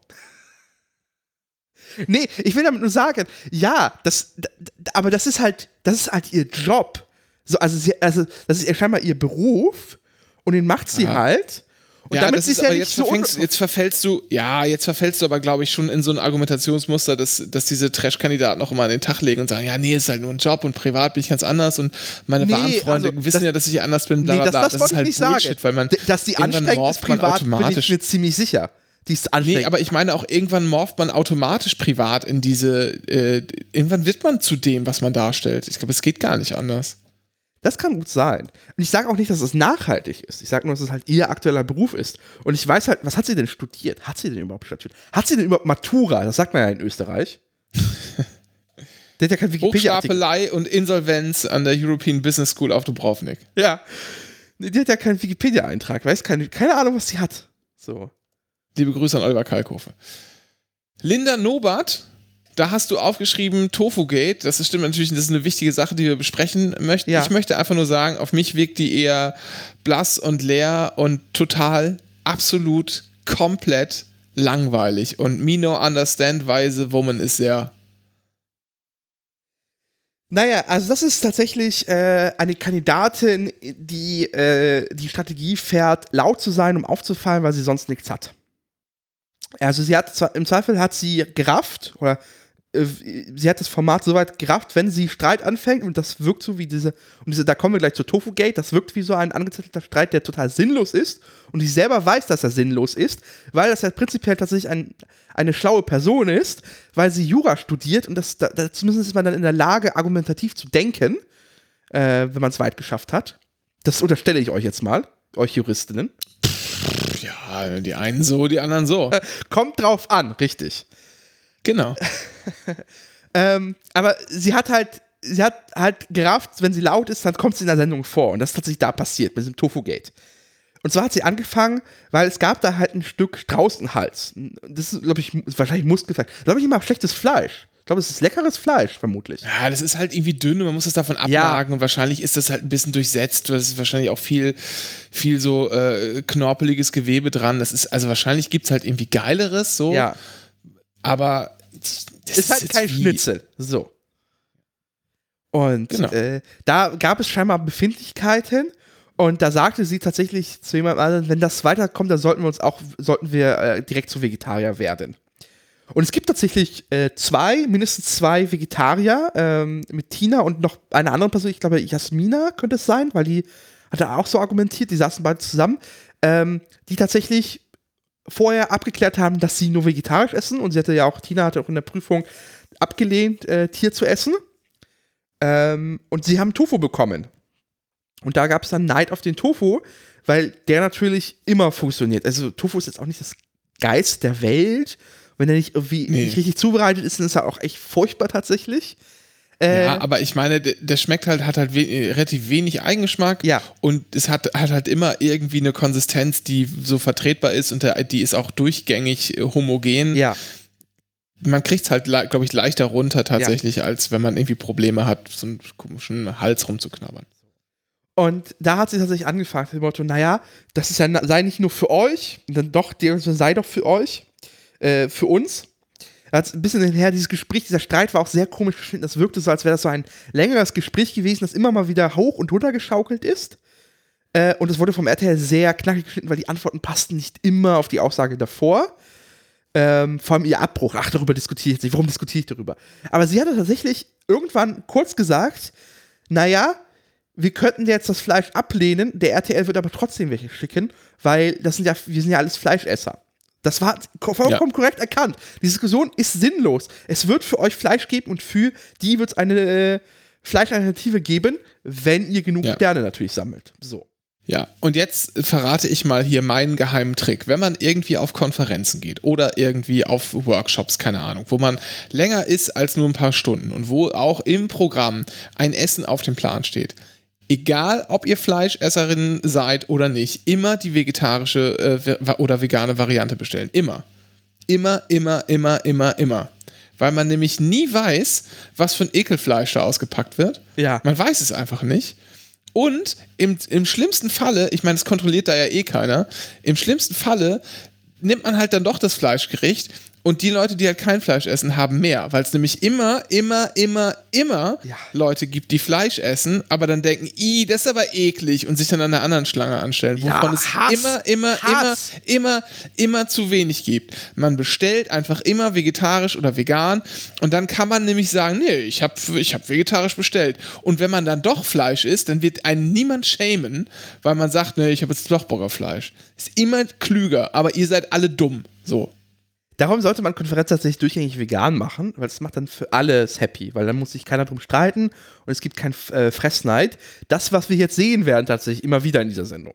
Speaker 2: Nee, ich will damit nur sagen, ja, das, d- d- aber das ist halt, das ist halt ihr Job. So, also, sie, also das ist ja scheinbar ihr Beruf und den macht sie
Speaker 1: Aha.
Speaker 2: halt. Und
Speaker 1: Ja,
Speaker 2: damit
Speaker 1: das
Speaker 2: sie
Speaker 1: ist
Speaker 2: es ja
Speaker 1: aber
Speaker 2: nicht
Speaker 1: jetzt,
Speaker 2: so
Speaker 1: verfängst,
Speaker 2: un-
Speaker 1: jetzt verfällst du, ja, jetzt verfällst du aber, glaube ich, schon in so ein Argumentationsmuster, dass, dass diese Trash-Kandidaten auch immer an den Tag legen und sagen, ja, nee, ist halt nur ein Job und privat bin ich ganz anders und meine
Speaker 2: Nee,
Speaker 1: wahren Freunde
Speaker 2: also,
Speaker 1: wissen
Speaker 2: das-
Speaker 1: ja, dass ich anders bin, bla
Speaker 2: Nee,
Speaker 1: bla
Speaker 2: das,
Speaker 1: bla.
Speaker 2: das,
Speaker 1: Das,
Speaker 2: wollte
Speaker 1: ist halt
Speaker 2: ich nicht
Speaker 1: Bullshit,
Speaker 2: sagen.
Speaker 1: weil man
Speaker 2: D- Dass die
Speaker 1: irgendwann
Speaker 2: anstrengend ist
Speaker 1: morpht man
Speaker 2: privat, bin ich
Speaker 1: automatisch.
Speaker 2: mir ziemlich sicher. Die ist anstrengend.
Speaker 1: Nee, aber ich meine auch, irgendwann morpht man automatisch privat in diese, äh, irgendwann wird man zu dem, was man darstellt. Ich glaube, es geht gar nicht anders.
Speaker 2: Das kann gut sein. Und ich sage auch nicht, dass es nachhaltig ist. Ich sage nur, dass es halt ihr aktueller Beruf ist. Und ich weiß halt, was hat sie denn studiert? Hat sie denn überhaupt studiert? Hat sie denn überhaupt Matura? Das sagt man ja in Österreich. Der hat ja kein Wikipedia-Artikel.
Speaker 1: Hochstapelei und Insolvenz an der European Business School auf Dubrovnik.
Speaker 2: Ja. Nee, die hat ja keinen Wikipedia-Eintrag. Weiß keine, keine Ahnung, was sie hat. So.
Speaker 1: Liebe Grüße an Oliver Kalkofe. Linda Nobert, da hast du aufgeschrieben Tofugate. Das stimmt natürlich, das ist eine wichtige Sache, die wir besprechen möchten.
Speaker 2: Ja.
Speaker 1: Ich möchte einfach nur sagen, auf mich wirkt die eher blass und leer und total, absolut, komplett langweilig. Und me no understand, weise Woman ist sehr.
Speaker 2: Naja, also das ist tatsächlich äh, eine Kandidatin, die äh, die Strategie fährt, laut zu sein, um aufzufallen, weil sie sonst nichts hat. Also sie hat zwar, im Zweifel hat sie gerafft, oder äh, sie hat das Format so weit gerafft, wenn sie Streit anfängt, und das wirkt so wie diese, und diese, da kommen wir gleich zu Tofugate, das wirkt wie so ein angezettelter Streit, der total sinnlos ist, und sie selber weiß, dass er sinnlos ist, weil das ja prinzipiell tatsächlich ein, eine schlaue Person ist, weil sie Jura studiert, und das, da, da, zumindest ist man dann in der Lage, argumentativ zu denken, äh, wenn man es weit geschafft hat. Das unterstelle ich euch jetzt mal, euch Juristinnen.
Speaker 1: Ja, die einen so, die anderen so.
Speaker 2: Kommt drauf an, richtig.
Speaker 1: Genau.
Speaker 2: Ähm, aber sie hat halt, sie hat halt gerafft, wenn sie laut ist, dann kommt sie in der Sendung vor. Und das ist tatsächlich da passiert, mit diesem Tofugate. Und zwar hat sie angefangen, weil es gab da halt ein Stück Straußenhals. Das ist, glaube ich, wahrscheinlich Muskelfleisch. Glaube ich immer schlechtes Fleisch. Ich glaube, es ist leckeres Fleisch, vermutlich.
Speaker 1: Ja, das ist halt irgendwie dünn und man muss das davon ablagen und wahrscheinlich ist das halt ein bisschen durchsetzt. Das ist wahrscheinlich auch viel, viel so äh, knorpeliges Gewebe dran. Das ist, also wahrscheinlich gibt es halt irgendwie Geileres, so.
Speaker 2: Ja.
Speaker 1: Aber das
Speaker 2: Ist halt
Speaker 1: jetzt
Speaker 2: kein
Speaker 1: wie-
Speaker 2: Schnitzel. So. Und
Speaker 1: Genau.
Speaker 2: äh, da gab es scheinbar Befindlichkeiten. Und da sagte sie tatsächlich zu jemandem anderen, wenn das weiterkommt, dann sollten wir uns auch, sollten wir äh, direkt zu Vegetarier werden. Und es gibt tatsächlich äh, zwei, mindestens zwei Vegetarier, ähm, mit Tina und noch eine andere Person, ich glaube Jasmina könnte es sein, weil die hat er auch so argumentiert, die saßen beide zusammen, ähm, die tatsächlich vorher abgeklärt haben, dass sie nur vegetarisch essen, und sie hatte ja auch, Tina hatte auch in der Prüfung abgelehnt, äh, Tier zu essen. Ähm, und sie haben Tofu bekommen. Und da gab es dann Neid auf den Tofu, weil der natürlich immer funktioniert. Also Tofu ist jetzt auch nicht das Geist der Welt. Wenn er nicht irgendwie
Speaker 1: Nee.
Speaker 2: nicht richtig zubereitet ist, dann ist er auch echt furchtbar tatsächlich. Äh,
Speaker 1: Ja, aber ich meine, der, der schmeckt halt, hat halt we relativ wenig Eigengeschmack
Speaker 2: Ja.
Speaker 1: und es hat, hat halt immer irgendwie eine Konsistenz, die so vertretbar ist und der, die ist auch durchgängig äh, homogen.
Speaker 2: ja.
Speaker 1: Man kriegt es halt, glaube ich, leichter runter tatsächlich, als wenn man irgendwie Probleme hat, so einen komischen Hals rumzuknabbern.
Speaker 2: Und da hat sie tatsächlich angefangen, mit dem Motto, naja, das ist ja, sei nicht nur für euch, dann doch, sei doch für euch, äh, für uns. Da hat ein bisschen hinher, dieses Gespräch, dieser Streit war auch sehr komisch geschnitten. Das wirkte so, als wäre das so ein längeres Gespräch gewesen, das immer mal wieder hoch und runter geschaukelt ist. Äh, und es wurde vom R T L sehr knackig geschnitten, weil die Antworten passten nicht immer auf die Aussage davor. Ähm, vor allem ihr Abbruch. Ach, darüber diskutiere ich jetzt nicht. Warum diskutiere ich darüber? Aber sie hatte tatsächlich irgendwann kurz gesagt, naja, wir könnten jetzt das Fleisch ablehnen, der R T L wird aber trotzdem welche schicken, weil das sind ja, wir sind ja alles Fleischesser. Das war vollkommen
Speaker 1: Ja.
Speaker 2: korrekt erkannt. Die Diskussion ist sinnlos. Es wird für euch Fleisch geben und für die wird es eine äh, Fleischalternative geben, wenn ihr genug
Speaker 1: Ja.
Speaker 2: Sterne natürlich sammelt. So.
Speaker 1: Ja, und jetzt verrate ich mal hier meinen geheimen Trick. Wenn man irgendwie auf Konferenzen geht oder irgendwie auf Workshops, keine Ahnung, wo man länger ist als nur ein paar Stunden und wo auch im Programm ein Essen auf dem Plan steht, egal ob ihr Fleischesserin seid oder nicht, immer die vegetarische äh, oder vegane Variante bestellen. Immer. Immer, immer, immer, immer, immer. Weil man nämlich nie weiß, was für ein Ekelfleisch da ausgepackt wird.
Speaker 2: Ja.
Speaker 1: Man weiß es einfach nicht. Und im, im schlimmsten Falle, ich meine, das kontrolliert da ja eh keiner, im schlimmsten Falle nimmt man halt dann doch das Fleischgericht und die Leute, die halt kein Fleisch essen, haben mehr, weil es nämlich immer, immer, immer, immer
Speaker 2: Ja.
Speaker 1: Leute gibt, die Fleisch essen, aber dann denken, ih, das ist aber eklig und sich dann an einer anderen Schlange anstellen,
Speaker 2: Ja,
Speaker 1: wovon es
Speaker 2: Hass,
Speaker 1: immer, immer,
Speaker 2: Hass.
Speaker 1: immer, immer, immer zu wenig gibt. Man bestellt einfach immer vegetarisch oder vegan und dann kann man nämlich sagen, nee, ich habe ich hab vegetarisch bestellt. Und wenn man dann doch Fleisch isst, dann wird einen niemand schämen, weil man sagt, nee, ich habe jetzt doch Bock auf Fleisch. Ist immer klüger, aber ihr seid alle dumm. So.
Speaker 2: Darum sollte man Konferenz tatsächlich durchgängig vegan machen, weil es macht dann für alles happy, weil dann muss sich keiner drum streiten und es gibt kein äh, Fressneid. Das, was wir jetzt sehen werden, tatsächlich immer wieder in dieser Sendung.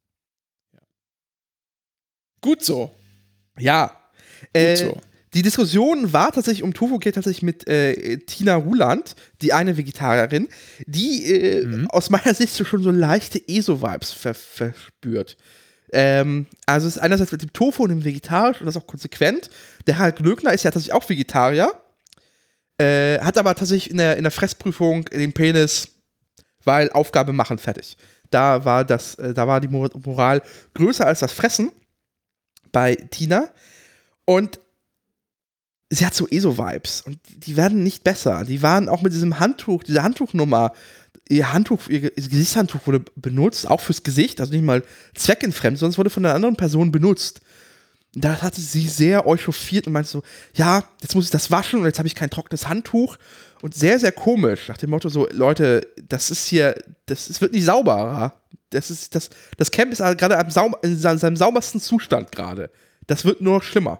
Speaker 1: Gut so.
Speaker 2: Ja. Äh,
Speaker 1: so.
Speaker 2: Die Diskussion war tatsächlich um Tofu geht tatsächlich mit äh, Tina Ruland, die eine Vegetarierin, die äh,
Speaker 1: Mhm.
Speaker 2: aus meiner Sicht so schon so leichte E S O-Vibes ver verspürt. Ähm, also es ist einerseits mit dem Tofu und dem Vegetarisch und das auch konsequent. Der Herr Glöckner ist ja tatsächlich auch Vegetarier, äh, hat aber tatsächlich in der, in der Fressprüfung den Penis, weil Aufgabe machen, fertig. Da war, das, äh, da war die Mor- Moral größer als das Fressen bei Tina. Und sie hat so E S O-Vibes und die werden nicht besser. Die waren auch mit diesem Handtuch, dieser Handtuchnummer, ihr Handtuch, ihr Gesichtshandtuch wurde benutzt, auch fürs Gesicht, also nicht mal zweckentfremd, sondern es wurde von einer anderen Person benutzt. Und da hatte sie sehr echauffiert und meinte so, ja, jetzt muss ich das waschen und jetzt habe ich kein trockenes Handtuch. Und sehr, sehr komisch, nach dem Motto so, Leute, das ist hier, das ist, wird nicht sauberer. Das ist, das, das Camp ist gerade am Sau- in seinem saubersten Zustand gerade. Das wird nur schlimmer.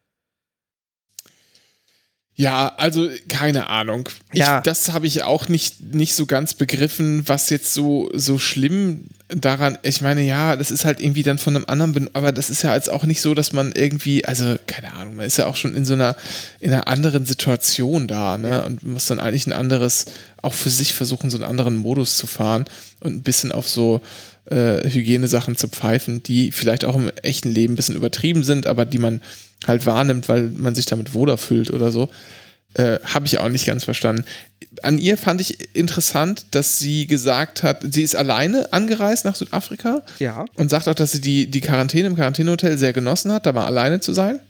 Speaker 1: Ja, also keine Ahnung. Ich,
Speaker 2: Ja.
Speaker 1: Das habe ich auch nicht, nicht so ganz begriffen, was jetzt so, so schlimm daran, ich meine, ja, das ist halt irgendwie dann von einem anderen, ben- aber das ist ja jetzt auch nicht so, dass man irgendwie, also keine Ahnung, man ist ja auch schon in so einer, in einer anderen Situation da, ne,
Speaker 2: Ja.
Speaker 1: und muss dann eigentlich ein anderes, auch für sich versuchen, so einen anderen Modus zu fahren und ein bisschen auf so äh, Hygienesachen zu pfeifen, die vielleicht auch im echten Leben ein bisschen übertrieben sind, aber die man halt wahrnimmt, weil man sich damit wohler fühlt oder so. Äh, habe ich auch nicht ganz verstanden. An ihr fand ich interessant, dass sie gesagt hat, sie ist alleine angereist nach Südafrika
Speaker 2: Ja.
Speaker 1: und sagt auch, dass sie die, die Quarantäne im Quarantänehotel sehr genossen hat, da mal alleine zu sein.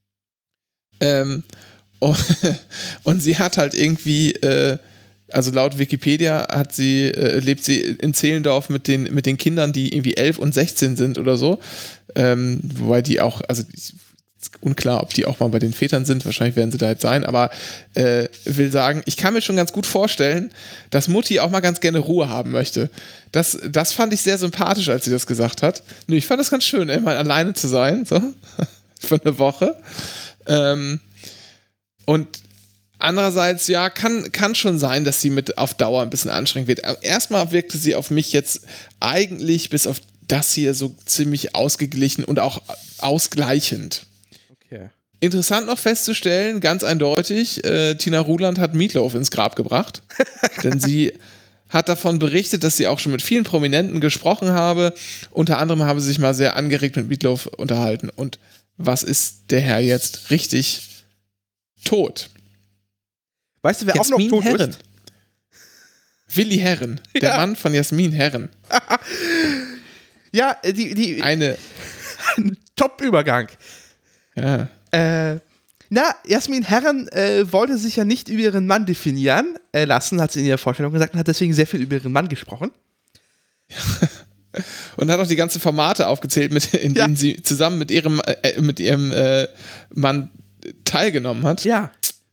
Speaker 1: Ähm, und, und sie hat halt irgendwie, äh, also laut Wikipedia hat sie, äh, lebt sie in Zehlendorf mit den, mit den Kindern, die irgendwie elf und sechzehn sind oder so. Ähm, wobei die auch, also ist unklar, ob die auch mal bei den Vätern sind, wahrscheinlich werden sie da jetzt sein, aber äh, will sagen, ich kann mir schon ganz gut vorstellen, dass Mutti auch mal ganz gerne Ruhe haben möchte. Das, das fand ich sehr sympathisch, als sie das gesagt hat. Nö, ich fand das ganz schön, ey, mal alleine zu sein, so, für eine Woche. Ähm, und andererseits, ja, kann, kann schon sein, dass sie mit auf Dauer ein bisschen anstrengend wird. Aber erstmal wirkte sie auf mich jetzt eigentlich bis auf das hier so ziemlich ausgeglichen und auch ausgleichend.
Speaker 2: Okay.
Speaker 1: Interessant noch festzustellen, ganz eindeutig, äh, Tina Ruland hat Meatloaf ins Grab gebracht. Denn sie hat davon berichtet, dass sie auch schon mit vielen Prominenten gesprochen habe. Unter anderem habe sie sich mal sehr angeregt mit Meatloaf unterhalten. Und was ist der Herr jetzt? Richtig tot.
Speaker 2: Weißt du, wer
Speaker 1: Jasmin
Speaker 2: auch noch tot
Speaker 1: Herren.
Speaker 2: ist?
Speaker 1: Willi Herren, der
Speaker 2: Ja.
Speaker 1: Mann von Jasmin Herren.
Speaker 2: Ja, äh, die, die
Speaker 1: Eine,
Speaker 2: Top-Übergang.
Speaker 1: ja,
Speaker 2: Äh, na, Jasmin Herren äh, wollte sich ja nicht über ihren Mann definieren äh, lassen, hat sie in ihrer Vorstellung gesagt und hat deswegen sehr viel über ihren Mann gesprochen.
Speaker 1: und hat auch die ganzen Formate aufgezählt, mit, in
Speaker 2: Ja.
Speaker 1: denen sie zusammen mit ihrem, äh, mit ihrem äh, Mann teilgenommen hat.
Speaker 2: Ja.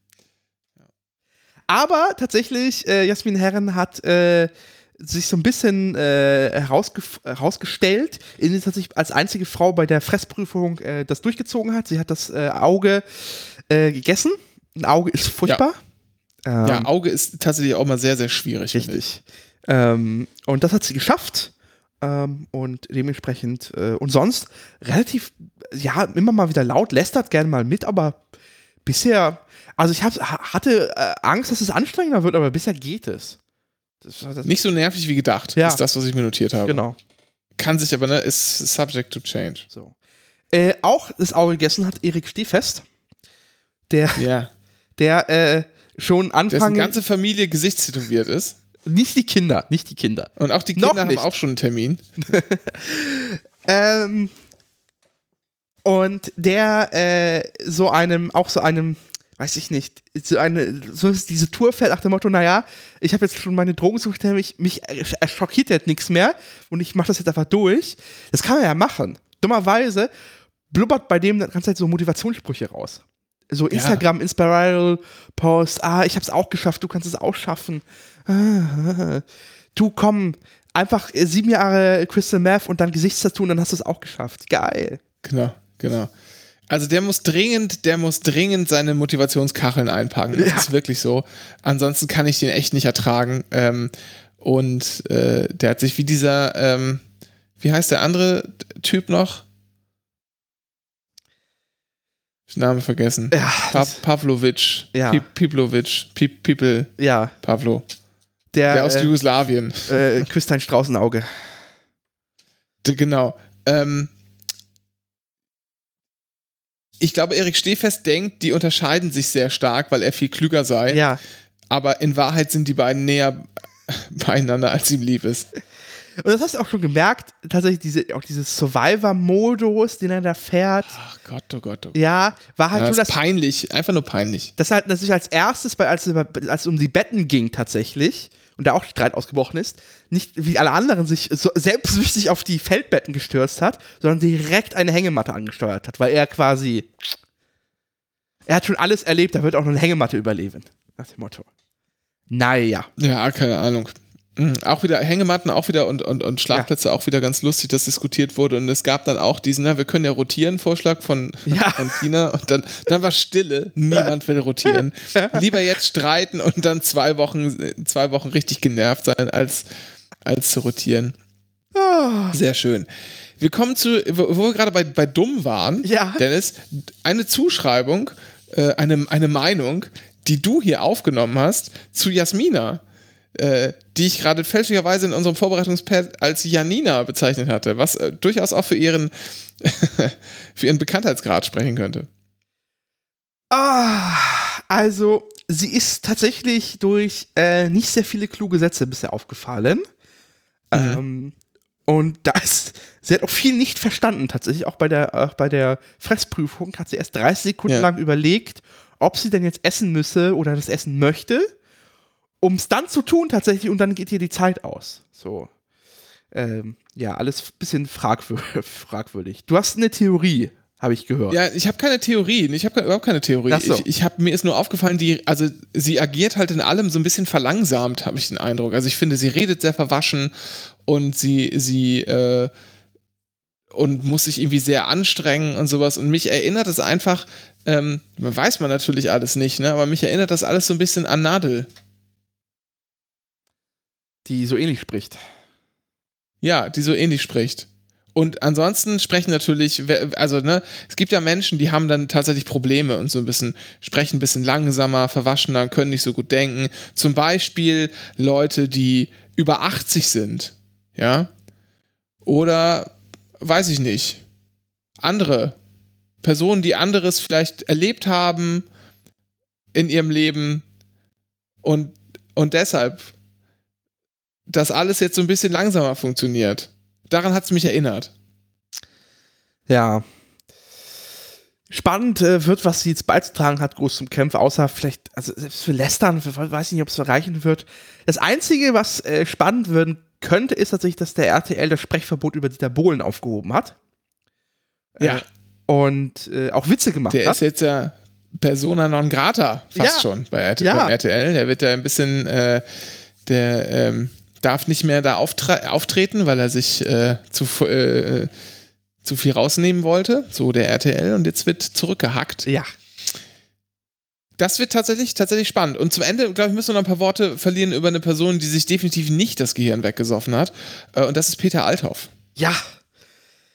Speaker 2: Aber tatsächlich, äh, Jasmin Herren hat äh, sich so ein bisschen äh, herausgef- herausgestellt, indem sie tatsächlich als einzige Frau bei der Fressprüfung äh, das durchgezogen hat. Sie hat das äh, Auge äh, gegessen. Ein Auge ist furchtbar. Ähm,
Speaker 1: Ja, Auge ist tatsächlich auch mal sehr, sehr schwierig. finde ich.
Speaker 2: Richtig. Ähm, und das hat sie geschafft. Ähm, und dementsprechend, äh, und sonst relativ, ja, immer mal wieder laut, lästert gerne mal mit, aber bisher, also ich hab, ha- hatte äh, Angst, dass es anstrengender wird, aber bisher geht es. Das, das
Speaker 1: Nicht so nervig wie gedacht,
Speaker 2: ja.
Speaker 1: ist das, was ich mir notiert habe.
Speaker 2: Genau.
Speaker 1: Kann sich aber, ne, ist subject to change.
Speaker 2: So. Äh, auch das Auge gegessen hat Erik Stehfest, der,
Speaker 1: Ja.
Speaker 2: der äh, schon
Speaker 1: Dessen
Speaker 2: Anfang...
Speaker 1: ganze Familie gesichtstätowiert ist.
Speaker 2: Nicht die Kinder, nicht die Kinder.
Speaker 1: Und auch die
Speaker 2: Noch
Speaker 1: Kinder haben
Speaker 2: nicht.
Speaker 1: auch schon einen Termin.
Speaker 2: ähm, und der äh, so einem, auch so einem, weiß ich nicht, so eine, so ist diese Tour fährt nach dem Motto, naja, ich habe jetzt schon meine Drogen sucht, mich, mich schockiert jetzt nichts mehr und ich mache das jetzt einfach durch. Das kann man ja machen. Dummerweise blubbert bei dem die ganze Zeit so Motivationssprüche raus. So Instagram, ja. Inspiral-Post, ah, ich hab's auch geschafft, du kannst es auch schaffen. Ah, du, komm, einfach sieben Jahre Crystal Meth und dann Gesichtstattoo und dann hast du es auch geschafft. Geil.
Speaker 1: Genau, genau. Also der muss dringend, der muss dringend seine Motivationskacheln einpacken. Das ja. ist wirklich so. Ansonsten kann ich den echt nicht ertragen. Ähm, und äh, der hat sich wie dieser, ähm, wie heißt der andere Typ noch? Name vergessen.
Speaker 2: Ja,
Speaker 1: pa Pavlovic.
Speaker 2: Ja.
Speaker 1: Piplovic. Pip People.
Speaker 2: Ja.
Speaker 1: Pavlo.
Speaker 2: Der,
Speaker 1: der aus
Speaker 2: äh,
Speaker 1: Jugoslawien.
Speaker 2: Äh, küsst ein Straußenauge.
Speaker 1: Genau. Ähm, ich glaube, Erik Stehfest denkt, die unterscheiden sich sehr stark, weil er viel klüger sei.
Speaker 2: Ja.
Speaker 1: Aber in Wahrheit sind die beiden näher beieinander, als ihm lieb ist.
Speaker 2: Und das hast du auch schon gemerkt, tatsächlich diese, auch dieses Survivor-Modus, den er da fährt.
Speaker 1: Ach Gott, oh Gott, oh Gott.
Speaker 2: Ja, war halt
Speaker 1: ja,
Speaker 2: schon
Speaker 1: das
Speaker 2: das...
Speaker 1: peinlich, einfach nur peinlich.
Speaker 2: Das halt natürlich als erstes, bei, als, als es um die Betten ging tatsächlich, und da auch Streit ausgebrochen ist, nicht wie alle anderen sich so selbstsüchtig auf die Feldbetten gestürzt hat, sondern direkt eine Hängematte angesteuert hat, weil er quasi... Er hat schon alles erlebt, da wird auch noch eine Hängematte überleben. Nach dem Motto. Naja.
Speaker 1: Ja, keine Ahnung. Mhm. Auch wieder Hängematten, auch wieder und, und, und Schlafplätze, ja. auch wieder ganz lustig, dass diskutiert wurde. Und es gab dann auch diesen, na, wir können ja rotieren, Vorschlag von,
Speaker 2: ja.
Speaker 1: von Tina. Und dann, dann war Stille, niemand will rotieren. Lieber jetzt streiten und dann zwei Wochen, zwei Wochen richtig genervt sein, als, als zu rotieren.
Speaker 2: Oh.
Speaker 1: Sehr schön. Wir kommen zu, wo wir gerade bei, bei dumm waren,
Speaker 2: ja.
Speaker 1: Dennis, eine Zuschreibung, äh, eine, eine Meinung, die du hier aufgenommen hast zu Jasmina. Äh, die ich gerade fälschlicherweise in unserem Vorbereitungspad als Janina bezeichnet hatte, was äh, durchaus auch für ihren für ihren Bekanntheitsgrad sprechen könnte.
Speaker 2: Ah, also sie ist tatsächlich durch äh, nicht sehr viele kluge Sätze bisher aufgefallen. Mhm. Ähm, und da ist, sie hat auch viel nicht verstanden tatsächlich, auch bei der, auch bei der Fressprüfung hat sie erst dreißig Sekunden ja. lang überlegt, ob sie denn jetzt essen müsse oder das essen möchte. Um es dann zu tun tatsächlich und dann geht ihr die Zeit aus. So. Ähm, ja, alles ein bisschen fragwür fragwürdig. Du hast eine Theorie, habe ich gehört.
Speaker 1: Ja, ich habe keine Theorie. Ich habe überhaupt keine Theorie.
Speaker 2: Ach so.
Speaker 1: Ich, ich hab, mir ist nur aufgefallen, die, also sie agiert halt in allem so ein bisschen verlangsamt, habe ich den Eindruck. Also ich finde, sie redet sehr verwaschen und sie, sie, äh, und muss sich irgendwie sehr anstrengen und sowas. Und mich erinnert es einfach, ähm, weiß man natürlich alles nicht, ne? Aber mich erinnert das alles so ein bisschen an Nadel.
Speaker 2: Die so ähnlich spricht.
Speaker 1: Ja, die so ähnlich spricht. Und ansonsten sprechen natürlich, also ne, es gibt ja Menschen, die haben dann tatsächlich Probleme und so ein bisschen, sprechen ein bisschen langsamer, verwaschener, können nicht so gut denken. Zum Beispiel Leute, die über achtzig sind, ja. Oder, weiß ich nicht, andere Personen, die anderes vielleicht erlebt haben in ihrem Leben und, und deshalb das alles jetzt so ein bisschen langsamer funktioniert. Daran hat es mich erinnert.
Speaker 2: Ja. Spannend äh, wird, was sie jetzt beizutragen hat, groß zum Kampf, außer vielleicht, also selbst für Lästern, weiß ich nicht, ob es erreichen wird. Das Einzige, was äh, spannend werden könnte, ist tatsächlich, dass der R T L das Sprechverbot über Dieter Bohlen aufgehoben hat.
Speaker 1: Ja.
Speaker 2: Äh, und äh, auch Witze gemacht
Speaker 1: der
Speaker 2: hat.
Speaker 1: Der ist jetzt ja Persona non grata, fast
Speaker 2: ja.
Speaker 1: schon bei R T L,
Speaker 2: ja.
Speaker 1: beim R T L. Der wird ja ein bisschen, äh, der, ähm, darf nicht mehr da auftre- auftreten, weil er sich äh, zu, äh, zu viel rausnehmen wollte, so der R T L, und jetzt wird zurückgehackt.
Speaker 2: Ja.
Speaker 1: Das wird tatsächlich, tatsächlich spannend. Und zum Ende, glaube ich, müssen wir noch ein paar Worte verlieren über eine Person, die sich definitiv nicht das Gehirn weggesoffen hat. Äh, und das ist Peter Althoff.
Speaker 2: Ja.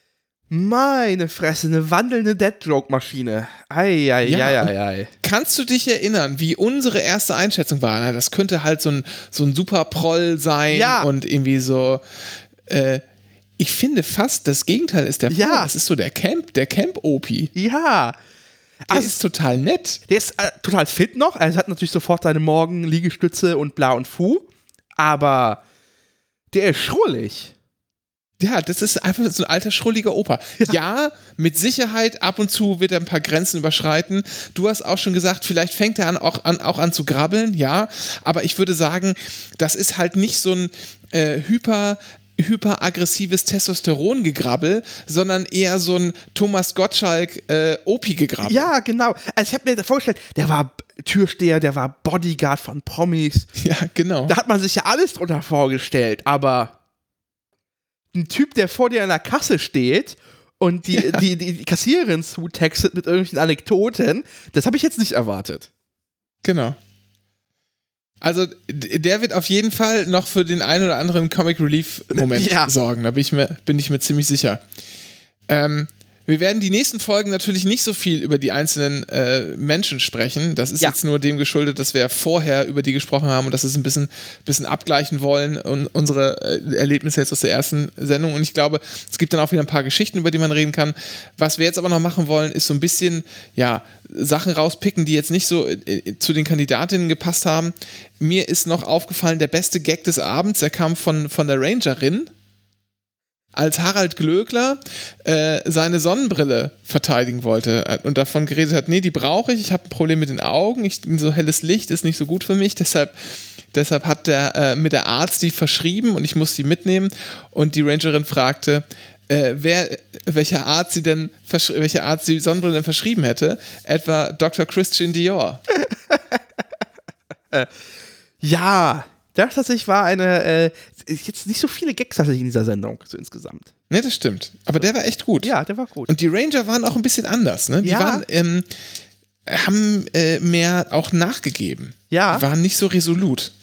Speaker 2: Meine Fresse, eine wandelnde Dead-Joke-Maschine. Eieieiei.
Speaker 1: Ja, ei. Kannst du dich erinnern, wie unsere erste Einschätzung war? Na, das könnte halt so ein, so ein Super-Proll sein
Speaker 2: Ja.
Speaker 1: und irgendwie so. Äh, ich finde fast, das Gegenteil ist der Fall.
Speaker 2: Ja.
Speaker 1: Das ist so der Camp, der Camp-O P.
Speaker 2: Ja.
Speaker 1: Das
Speaker 2: Also,
Speaker 1: ist total nett.
Speaker 2: der ist äh, total fit noch. Er hat natürlich sofort seine Morgen-Liegestütze und bla und fu. Aber der ist schrullig.
Speaker 1: Ja, das ist einfach so ein alter, schrulliger Opa. Ja. ja, mit Sicherheit, ab und zu wird er ein paar Grenzen überschreiten. Du hast auch schon gesagt, vielleicht fängt er an, auch, an, auch an zu grabbeln, ja. Aber ich würde sagen, das ist halt nicht so ein äh, hyper... hyperaggressives Testosteron-Gegrabbel, sondern eher so ein Thomas Gottschalk äh, O P-Gegrabbel.
Speaker 2: Ja, genau. Also ich habe mir vorgestellt, der war Türsteher, der war Bodyguard von Promis.
Speaker 1: Ja, genau.
Speaker 2: Da hat man sich ja alles drunter vorgestellt, aber ein Typ, der vor dir an der Kasse steht und die, ja. die, die, die Kassiererin zutextet mit irgendwelchen Anekdoten, das habe ich jetzt nicht erwartet.
Speaker 1: Genau. Also, der wird auf jeden Fall noch für den einen oder anderen Comic Relief Moment ja. sorgen. Da bin ich mir, bin ich mir ziemlich sicher. Ähm, wir werden die nächsten Folgen natürlich nicht so viel über die einzelnen äh, Menschen sprechen. Das ist ja. jetzt nur dem geschuldet, dass wir vorher über die gesprochen haben und dass wir es ein bisschen, bisschen abgleichen wollen und unsere äh, Erlebnisse jetzt aus der ersten Sendung. Und ich glaube, es gibt dann auch wieder ein paar Geschichten, über die man reden kann. Was wir jetzt aber noch machen wollen, ist so ein bisschen, ja, Sachen rauspicken, die jetzt nicht so äh, zu den Kandidatinnen gepasst haben. Mir ist noch aufgefallen, der beste Gag des Abends, der kam von, von der Rangerin, als Harald Glöckler äh, seine Sonnenbrille verteidigen wollte und davon geredet hat, nee, die brauche ich, ich habe ein Problem mit den Augen, ich, so helles Licht ist nicht so gut für mich, deshalb, deshalb hat der äh, mit der Arzt die verschrieben und ich muss die mitnehmen und die Rangerin fragte, äh, wer, welcher Arzt sie denn, welcher Arzt die Sonnenbrille denn verschrieben hätte, etwa Doktor Christian Dior.
Speaker 2: Ja, das tatsächlich war eine, äh, jetzt nicht so viele Gags tatsächlich in dieser Sendung, so insgesamt.
Speaker 1: Ne, das stimmt. Aber der war echt gut.
Speaker 2: Ja, der war gut.
Speaker 1: Und die Ranger waren auch ein bisschen anders, ne? Die
Speaker 2: ja.
Speaker 1: waren, ähm, haben äh, mehr auch nachgegeben.
Speaker 2: Ja.
Speaker 1: Die waren nicht so resolut.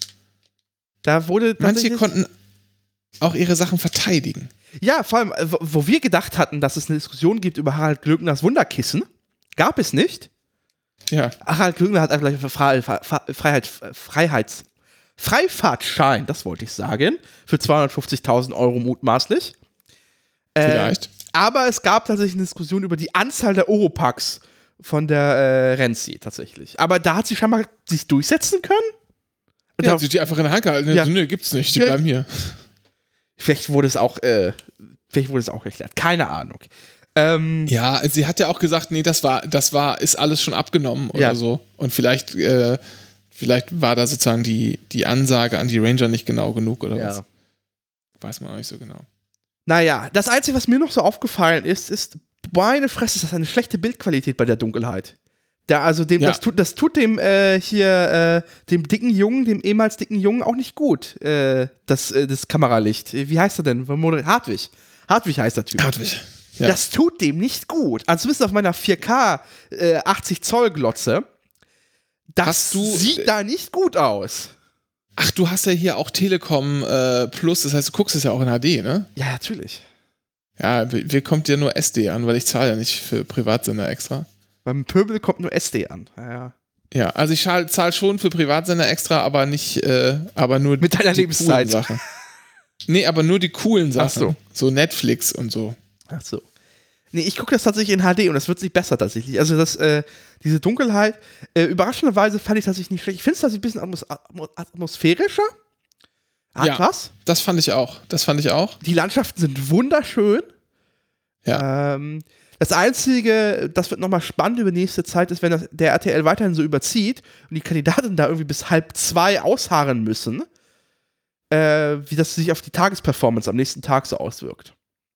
Speaker 2: Da wurde
Speaker 1: Manche konnten auch ihre Sachen verteidigen.
Speaker 2: Ja, vor allem, wo wir gedacht hatten, dass es eine Diskussion gibt über Harald Glöckners Wunderkissen, gab es nicht.
Speaker 1: Ja.
Speaker 2: Harald Glöckner hat einfach Fre Fre Freiheit, Freiheits, Freifahrtschein, das wollte ich sagen, für zweihundertfünfzigtausend Euro mutmaßlich.
Speaker 1: Vielleicht.
Speaker 2: Äh, aber es gab tatsächlich eine Diskussion über die Anzahl der Oropax von der äh, Renzi tatsächlich. Aber da hat sie scheinbar sich durchsetzen können.
Speaker 1: Ja, da, sie die einfach in der Hand gehalten. Ja. Nö, gibt's nicht, die ja. bleiben hier.
Speaker 2: Vielleicht wurde es auch, äh, vielleicht wurde es auch erklärt. Keine Ahnung. Ähm,
Speaker 1: ja, sie hat ja auch gesagt, nee, das war, das war, ist alles schon abgenommen oder
Speaker 2: ja.
Speaker 1: so. Und vielleicht, äh, vielleicht war da sozusagen die, die Ansage an die Ranger nicht genau genug oder
Speaker 2: ja.
Speaker 1: was. Weiß man auch nicht so genau.
Speaker 2: Naja, das Einzige, was mir noch so aufgefallen ist, ist, meine Fresse, ist das eine schlechte Bildqualität bei der Dunkelheit. Da, also dem, ja. das, tut, das tut dem äh, hier, äh, dem dicken Jungen, dem ehemals dicken Jungen auch nicht gut, äh, das, äh, das Kameralicht. Wie heißt er denn? Hartwig. Hartwig heißt der Typ.
Speaker 1: Hartwig. Ja.
Speaker 2: Das tut dem nicht gut. Also zumindest auf meiner vier K äh, achtzig Zoll Glotze. Das
Speaker 1: du,
Speaker 2: sieht äh, da nicht gut aus.
Speaker 1: Ach, du hast ja hier auch Telekom äh, Plus, das heißt, du guckst es ja auch in H D, ne?
Speaker 2: Ja, natürlich.
Speaker 1: Ja, mir kommt ja nur S D an, weil ich zahle ja nicht für Privatsender extra.
Speaker 2: Beim Pöbel kommt nur S D an. Ja, ja.
Speaker 1: Ja, also ich zahle schon für Privatsender extra, aber nicht, äh, aber nur
Speaker 2: mit deiner Lebenszeit.
Speaker 1: Sachen. Nee, aber nur die coolen Sachen. Ach
Speaker 2: so.
Speaker 1: So Netflix und so.
Speaker 2: Ach so. Nee, ich gucke das tatsächlich in H D und das wird sich besser tatsächlich. Also das, äh, diese Dunkelheit, äh, überraschenderweise fand ich tatsächlich nicht schlecht. Ich finde es tatsächlich ein bisschen atmos atmosphärischer. Hat
Speaker 1: ja,
Speaker 2: was?
Speaker 1: Das fand ich auch. Das fand ich auch.
Speaker 2: Die Landschaften sind wunderschön.
Speaker 1: Ja.
Speaker 2: Ähm, das Einzige, das wird nochmal spannend über die nächste Zeit, ist, wenn das, der R T L weiterhin so überzieht und die Kandidaten da irgendwie bis halb zwei ausharren müssen, äh, wie das sich auf die Tagesperformance am nächsten Tag so auswirkt.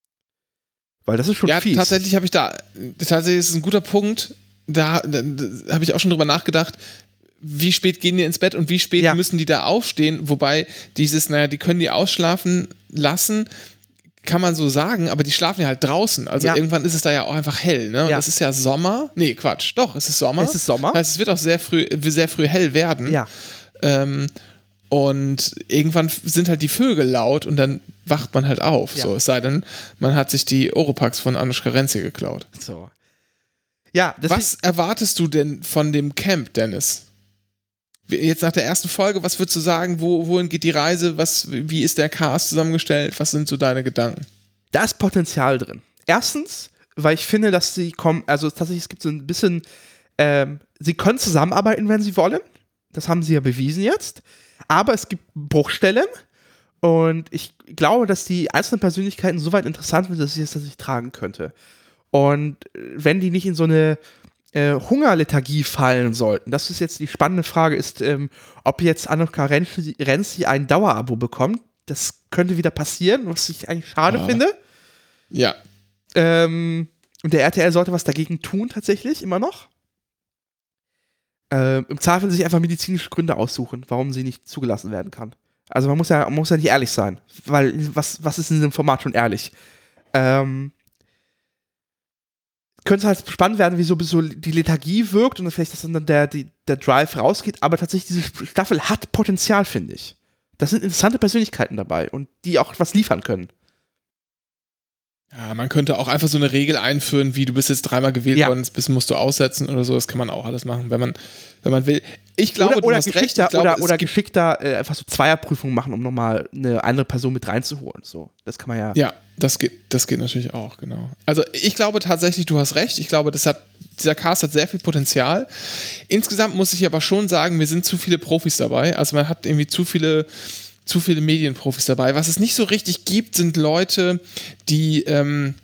Speaker 2: Weil das ist schon
Speaker 1: ja,
Speaker 2: fies.
Speaker 1: Ja, tatsächlich habe ich da, tatsächlich ist es ein guter Punkt, da, da, da habe ich auch schon drüber nachgedacht, wie spät gehen die ins Bett und wie spät ja. müssen die da aufstehen, wobei dieses, naja, die können die ausschlafen lassen, kann man so sagen, aber die schlafen ja halt draußen, also ja. irgendwann ist es da ja auch einfach hell, ne? Und
Speaker 2: ja.
Speaker 1: es ist ja Sommer, nee, Quatsch, doch, es ist Sommer.
Speaker 2: Es ist Sommer.
Speaker 1: Das heißt, es wird auch sehr früh, sehr früh hell werden.
Speaker 2: Ja.
Speaker 1: Ähm, und irgendwann sind halt die Vögel laut und dann wacht man halt auf.
Speaker 2: Ja.
Speaker 1: So, es sei denn, man hat sich die Oropax von Anushka Renzi geklaut.
Speaker 2: So. Ja,
Speaker 1: was erwartest du denn von dem Camp, Dennis? Jetzt nach der ersten Folge, was würdest du sagen, wo, wohin geht die Reise, was, wie ist der Cast zusammengestellt, was sind so deine Gedanken?
Speaker 2: Da ist Potenzial drin. Erstens, weil ich finde, dass sie kommen, also tatsächlich, es gibt so ein bisschen, ähm, sie können zusammenarbeiten, wenn sie wollen. Das haben sie ja bewiesen jetzt. Aber es gibt Bruchstellen und ich glaube, dass die einzelnen Persönlichkeiten so weit interessant sind, dass ich es tatsächlich tragen könnte. Und wenn die nicht in so eine äh, Hungerlethargie fallen sollten, das ist jetzt die spannende Frage, ist, ähm, ob jetzt Anushka Renzi, Renzi ein Dauerabo bekommt. Das könnte wieder passieren, was ich eigentlich schade
Speaker 1: ja.
Speaker 2: finde.
Speaker 1: Ja.
Speaker 2: Ähm, und der R T L sollte was dagegen tun, tatsächlich, immer noch. Ähm, im Zweifel sich einfach medizinische Gründe aussuchen, warum sie nicht zugelassen werden kann. Also man muss ja, man muss ja nicht ehrlich sein, weil was, was ist in diesem Format schon ehrlich? Ähm, könnte halt spannend werden, wie so, so die Lethargie wirkt und vielleicht, dass dann der, die, der Drive rausgeht, aber tatsächlich, diese Staffel hat Potenzial, finde ich. Da sind interessante Persönlichkeiten dabei und die auch was liefern können.
Speaker 1: Ja, man könnte auch einfach so eine Regel einführen, wie du bist jetzt dreimal gewählt
Speaker 2: ja.
Speaker 1: worden, bis musst du aussetzen oder so. Das kann man auch alles machen, wenn man, wenn man will. Ich glaube,
Speaker 2: oder,
Speaker 1: du
Speaker 2: oder
Speaker 1: hast recht.
Speaker 2: geschickter,
Speaker 1: Ich glaube,
Speaker 2: oder, oder geschickter äh, einfach so Zweierprüfungen machen, um nochmal eine andere Person mit reinzuholen. So, das kann man ja.
Speaker 1: Ja, das geht, das geht natürlich auch, genau. Also ich glaube tatsächlich, du hast recht. Ich glaube, das hat, dieser Cast hat sehr viel Potenzial. Insgesamt muss ich aber schon sagen, mir sind zu viele Profis dabei. Also man hat irgendwie zu viele zu viele Medienprofis dabei. Was es nicht so richtig gibt, sind Leute, die ähm,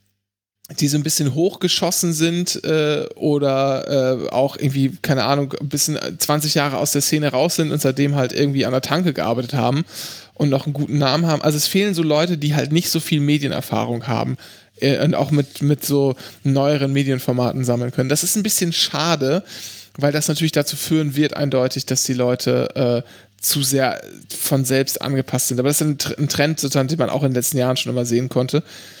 Speaker 1: die so ein bisschen hochgeschossen sind äh, oder äh, auch irgendwie, keine Ahnung, ein bisschen zwanzig Jahre aus der Szene raus sind und seitdem halt irgendwie an der Tanke gearbeitet haben und noch einen guten Namen haben. Also es fehlen so Leute, die halt nicht so viel Medienerfahrung haben äh, und auch mit, mit so neueren Medienformaten sammeln können. Das ist ein bisschen schade, weil das natürlich dazu führen wird, eindeutig, dass die Leute äh, zu sehr von selbst angepasst sind. Aber das ist ein Trend, sozusagen, den man auch in den letzten Jahren schon immer sehen konnte.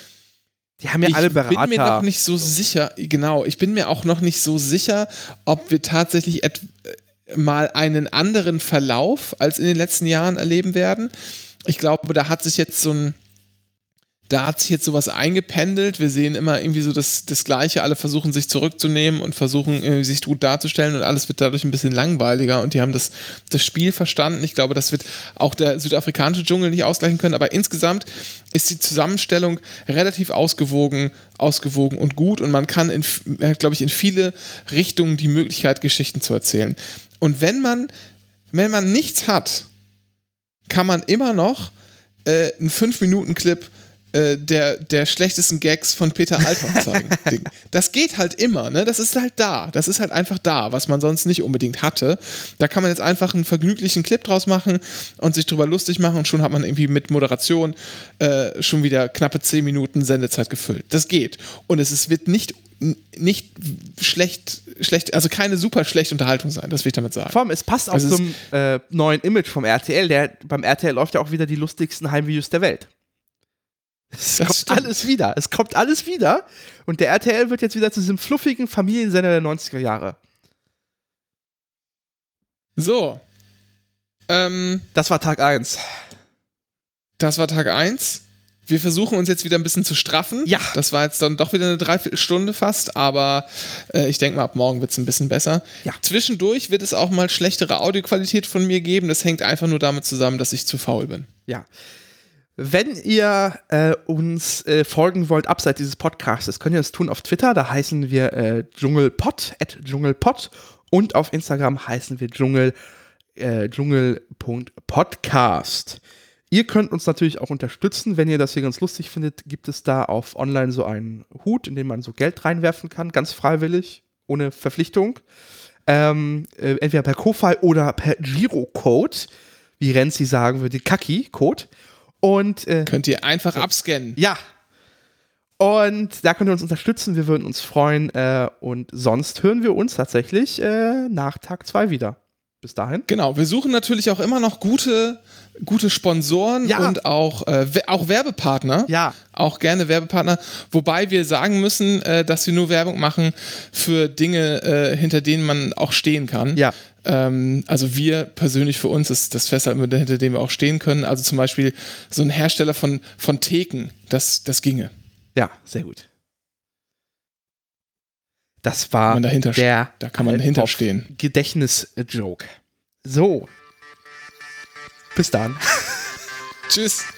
Speaker 2: Die haben ja
Speaker 1: ich
Speaker 2: alle Berater.
Speaker 1: Ich bin mir noch nicht so sicher, genau, ich bin mir auch noch nicht so sicher, ob wir tatsächlich et- mal einen anderen Verlauf als in den letzten Jahren erleben werden. Ich glaube, da hat sich jetzt so ein Da hat sich jetzt sowas eingependelt. Wir sehen immer irgendwie so das, das Gleiche. Alle versuchen sich zurückzunehmen und versuchen äh, sich gut darzustellen und alles wird dadurch ein bisschen langweiliger und die haben das, das Spiel verstanden. Ich glaube, das wird auch der südafrikanische Dschungel nicht ausgleichen können, aber insgesamt ist die Zusammenstellung relativ ausgewogen, ausgewogen und gut und man kann, in, glaube ich, in viele Richtungen die Möglichkeit, Geschichten zu erzählen. Und wenn man, wenn man nichts hat, kann man immer noch äh, einen fünf Minuten Clip Der, der schlechtesten Gags von Peter Althoff zeigen. Das geht halt immer, ne? Das ist halt da. Das ist halt einfach da, was man sonst nicht unbedingt hatte. Da kann man jetzt einfach einen vergnüglichen Clip draus machen und sich drüber lustig machen und schon hat man irgendwie mit Moderation äh, schon wieder knappe zehn Minuten Sendezeit gefüllt. Das geht. Und es ist, wird nicht, nicht schlecht, schlecht, also keine super schlechte Unterhaltung sein, das will ich damit sagen.
Speaker 2: Vor allem, es passt auch also zum äh, neuen Image vom R T L. Der, beim R T L läuft ja auch wieder die lustigsten Heimvideos der Welt. Es das kommt stimmt. alles wieder. Es kommt alles wieder. Und der R T L wird jetzt wieder zu diesem fluffigen Familiensender der neunziger Jahre.
Speaker 1: So. Ähm,
Speaker 2: das war Tag eins.
Speaker 1: Das war Tag eins. Wir versuchen uns jetzt wieder ein bisschen zu straffen.
Speaker 2: Ja.
Speaker 1: Das war jetzt dann doch wieder eine Dreiviertelstunde fast, aber äh, ich denke mal, ab morgen wird es ein bisschen besser.
Speaker 2: Ja.
Speaker 1: Zwischendurch wird es auch mal schlechtere Audioqualität von mir geben. Das hängt einfach nur damit zusammen, dass ich zu faul bin.
Speaker 2: Ja. Wenn ihr äh, uns äh, folgen wollt, abseits dieses Podcasts, könnt ihr das tun auf Twitter, da heißen wir äh, Dschungelpod, at Dschungelpod und auf Instagram heißen wir Dschungel, äh, Dschungel.podcast. Ihr könnt uns natürlich auch unterstützen, wenn ihr das hier ganz lustig findet, gibt es da auf online so einen Hut, in den man so Geld reinwerfen kann, ganz freiwillig, ohne Verpflichtung. Ähm, äh, entweder per Ko-Fi oder per Girocode, wie Renzi sagen würde, Kaki-Code. Und, äh,
Speaker 1: könnt ihr einfach abscannen.
Speaker 2: Ja. Und da könnt ihr uns unterstützen, wir würden uns freuen. Äh, und sonst hören wir uns tatsächlich äh, nach Tag zwei wieder. Bis dahin.
Speaker 1: Genau, wir suchen natürlich auch immer noch gute, gute Sponsoren
Speaker 2: ja.
Speaker 1: und auch, äh, auch Werbepartner.
Speaker 2: Ja.
Speaker 1: Auch gerne Werbepartner. Wobei wir sagen müssen, äh, dass wir nur Werbung machen für Dinge, äh, hinter denen man auch stehen kann.
Speaker 2: Ja.
Speaker 1: Ähm, also wir persönlich für uns ist das Festhalten, hinter dem wir auch stehen können. Also zum Beispiel so ein Hersteller von, von Theken, das, das ginge.
Speaker 2: Ja, sehr gut. Das war
Speaker 1: man dahinter,
Speaker 2: der
Speaker 1: da kann man dahinter stehen.
Speaker 2: Gedächtnis-Joke. So. Bis dann.
Speaker 1: Tschüss.